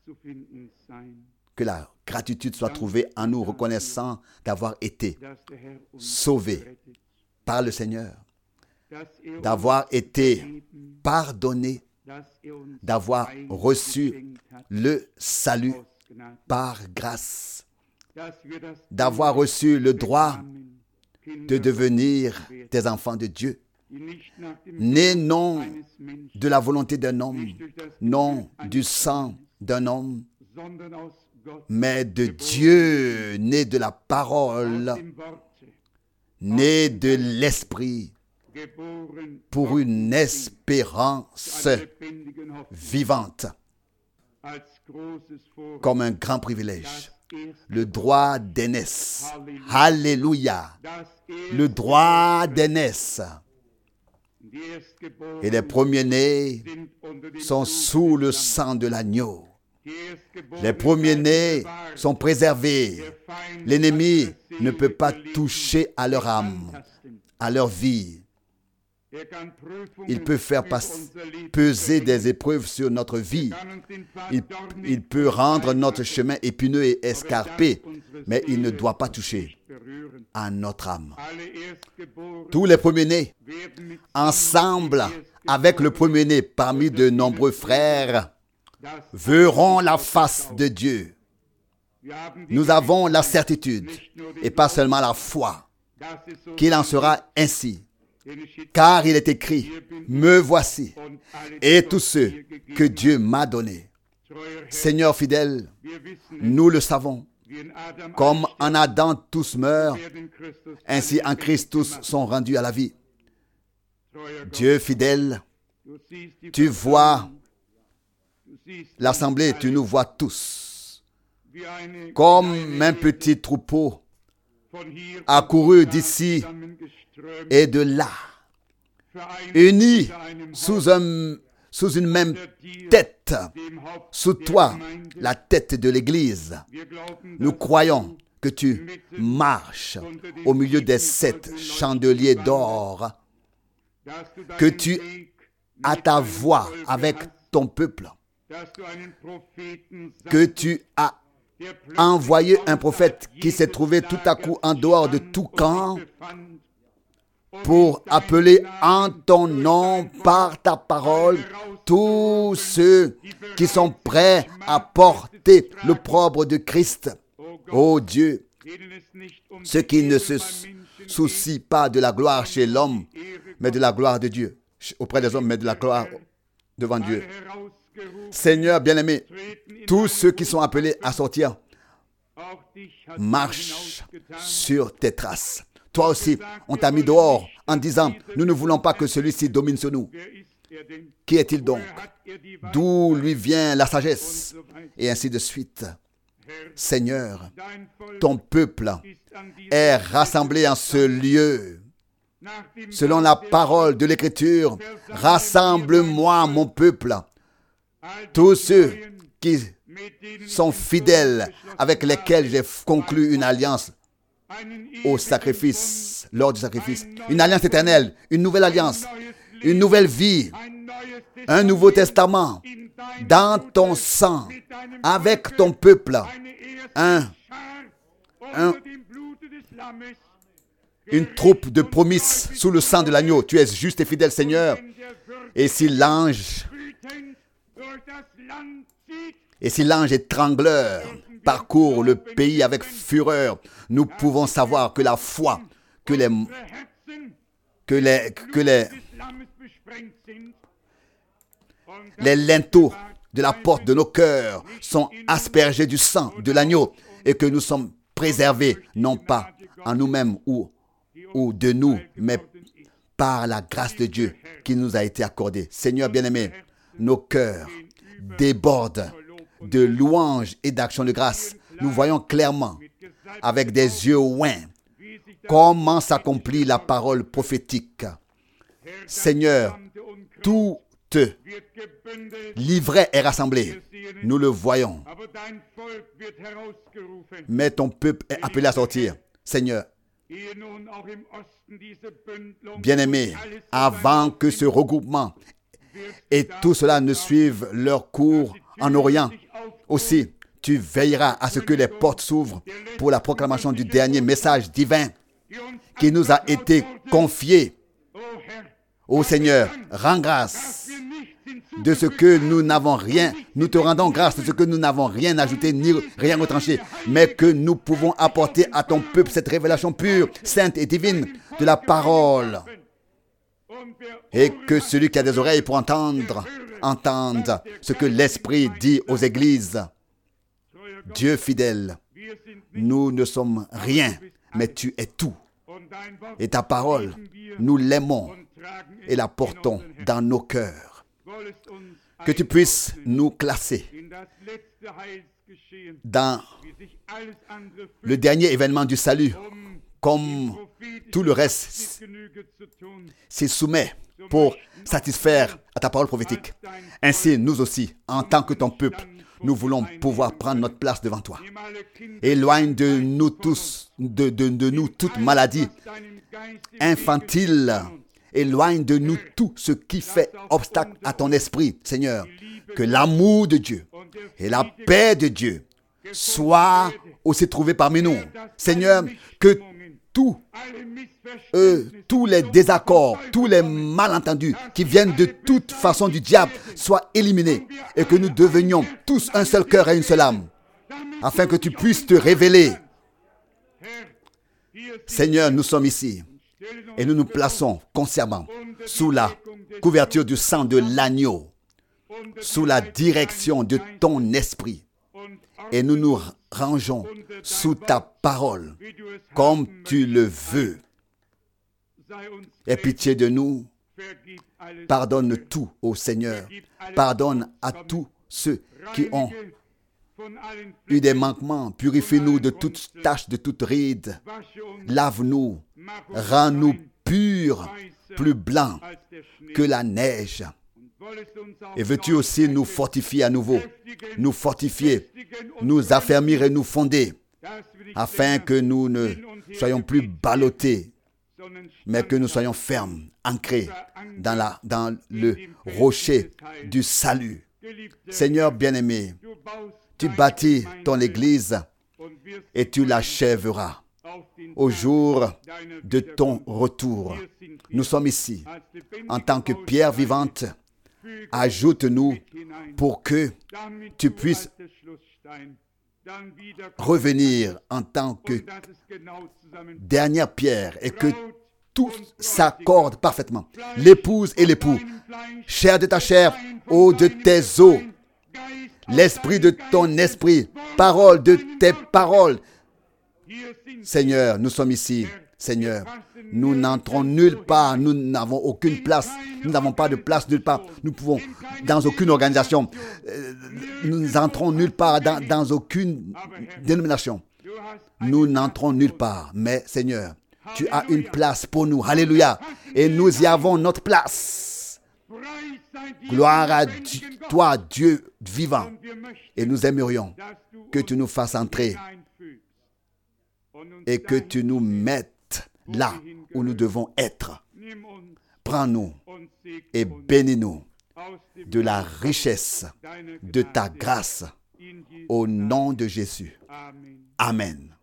Que la gratitude soit trouvée en nous, reconnaissant d'avoir été sauvés par le Seigneur, d'avoir été pardonnés, d'avoir reçu le salut par grâce, d'avoir reçu le droit de devenir des enfants de Dieu, nés non de la volonté d'un homme, non du sang d'un homme, mais de Dieu, nés de la parole, nés de l'Esprit, pour une espérance vivante, comme un grand privilège. Le droit d'aînesse. Alléluia. Le droit d'aînesse. Et les premiers-nés sont sous le sang de l'agneau. Les premiers-nés sont préservés. L'ennemi ne peut pas toucher à leur âme, à leur vie. Il peut faire peser des épreuves sur notre vie. Il peut rendre notre chemin épineux et escarpé, mais il ne doit pas toucher à notre âme. Tous les premiers-nés, ensemble avec le premier-né parmi de nombreux frères, verront la face de Dieu. Nous avons la certitude, et pas seulement la foi, qu'il en sera ainsi. Car il est écrit, me voici, et tous ceux que Dieu m'a donnés. Seigneur fidèle, nous le savons, comme en Adam tous meurent, ainsi en Christ tous sont rendus à la vie. Dieu fidèle, Tu vois l'assemblée, tu nous vois tous. Comme un petit troupeau accouru d'ici et de là, unis sous une même tête, sous toi, la tête de l'Église. Nous croyons que tu marches au milieu des 7 chandeliers d'or, que tu as ta voix avec ton peuple, que tu as envoyé un prophète qui s'est trouvé tout à coup en dehors de tout camp pour appeler en ton nom par ta parole tous ceux qui sont prêts à porter l'opprobre de Christ. Ô Dieu, ceux qui ne se soucient pas de la gloire chez l'homme, mais de la gloire de Dieu, auprès des hommes, mais de la gloire devant Dieu. Seigneur bien-aimé, tous ceux qui sont appelés à sortir marchent sur tes traces. Toi aussi, on t'a mis dehors en disant, nous ne voulons pas que celui-ci domine sur nous. Qui est-il donc? D'où lui vient la sagesse? Et ainsi de suite. Seigneur, ton peuple est rassemblé en ce lieu. Selon la parole de l'Écriture, rassemble-moi, mon peuple, tous ceux qui sont fidèles, avec lesquels j'ai conclu une alliance au sacrifice, lors du sacrifice. Une alliance éternelle, une nouvelle alliance, une nouvelle vie, un nouveau testament dans ton sang, avec ton peuple, une troupe de promises sous le sang de l'agneau. Tu es juste et fidèle, Seigneur. Et si l'ange étrangleur parcourt le pays avec fureur, nous pouvons savoir que la foi, que les linteaux de la porte de nos cœurs sont aspergés du sang de l'agneau et que nous sommes préservés, non pas en nous-mêmes ou de nous, mais par la grâce de Dieu qui nous a été accordée. Seigneur bien-aimé, nos cœurs débordent de louanges et d'actions de grâce. Nous voyons clairement, avec des yeux oints, comment s'accomplit la parole prophétique. Seigneur, toute l'ivraie est rassemblée. Nous le voyons. Mais ton peuple est appelé à sortir. Seigneur, bien-aimé, avant que ce regroupement et tout cela ne suive leur cours en Orient, aussi, tu veilleras à ce que les portes s'ouvrent pour la proclamation du dernier message divin qui nous a été confié. Ô Seigneur, rends grâce de ce que nous n'avons rien. Nous te rendons grâce de ce que nous n'avons rien ajouté ni rien retranché, mais que nous pouvons apporter à ton peuple cette révélation pure, sainte et divine de la parole. Et que celui qui a des oreilles pour entendre, entende ce que l'Esprit dit aux églises. Dieu fidèle, nous ne sommes rien, mais tu es tout. Et ta parole, nous l'aimons et la portons dans nos cœurs. Que tu puisses nous classer dans le dernier événement du salut, comme tout le reste s'y soumet pour satisfaire à ta parole prophétique. Ainsi, nous aussi, en tant que ton peuple, nous voulons pouvoir prendre notre place devant toi. Éloigne de nous tous, de nous toute maladie infantile. Éloigne de nous tout ce qui fait obstacle à ton esprit, Seigneur. Que l'amour de Dieu et la paix de Dieu soient aussi trouvés parmi nous. Seigneur, que tous les désaccords, tous les malentendus qui viennent de toute façon du diable soient éliminés et que nous devenions tous un seul cœur et une seule âme, afin que tu puisses te révéler. Seigneur, nous sommes ici et nous nous plaçons consciemment sous la couverture du sang de l'agneau, sous la direction de ton esprit, et nous nous rangeons sous ta parole comme tu le veux. Aie pitié de nous Pardonne tout, ô Seigneur. Pardonne à tous ceux qui ont eu des manquements. Purifie-nous de toute tache, de toute ride. Lave-nous, rends-nous purs, plus blancs que la neige. Et veux-tu aussi nous fortifier à nouveau, nous fortifier, nous affermir et nous fonder, afin que nous ne soyons plus ballottés, mais que nous soyons fermes, ancrés dans le rocher du salut. Seigneur bien-aimé, tu bâtis ton Église et tu l'achèveras au jour de ton retour. Nous sommes ici en tant que pierre vivante. Ajoute-nous pour que tu puisses revenir en tant que dernière pierre et que tout s'accorde parfaitement. L'épouse et l'époux, chair de ta chair, eau de tes eaux, l'esprit de ton esprit, parole de tes paroles. Seigneur, nous sommes ici. Seigneur, nous n'entrons nulle part, nous n'avons aucune place, nous n'avons pas de place nulle part, nous pouvons dans aucune organisation, nous n'entrons nulle part dans aucune dénomination, nous n'entrons nulle part, mais Seigneur, tu as une place pour nous, alléluia, et nous y avons notre place. Gloire à toi, Dieu vivant, et nous aimerions que tu nous fasses entrer et que tu nous mettes là où nous devons être. Prends-nous et bénis-nous de la richesse de ta grâce au nom de Jésus. Amen.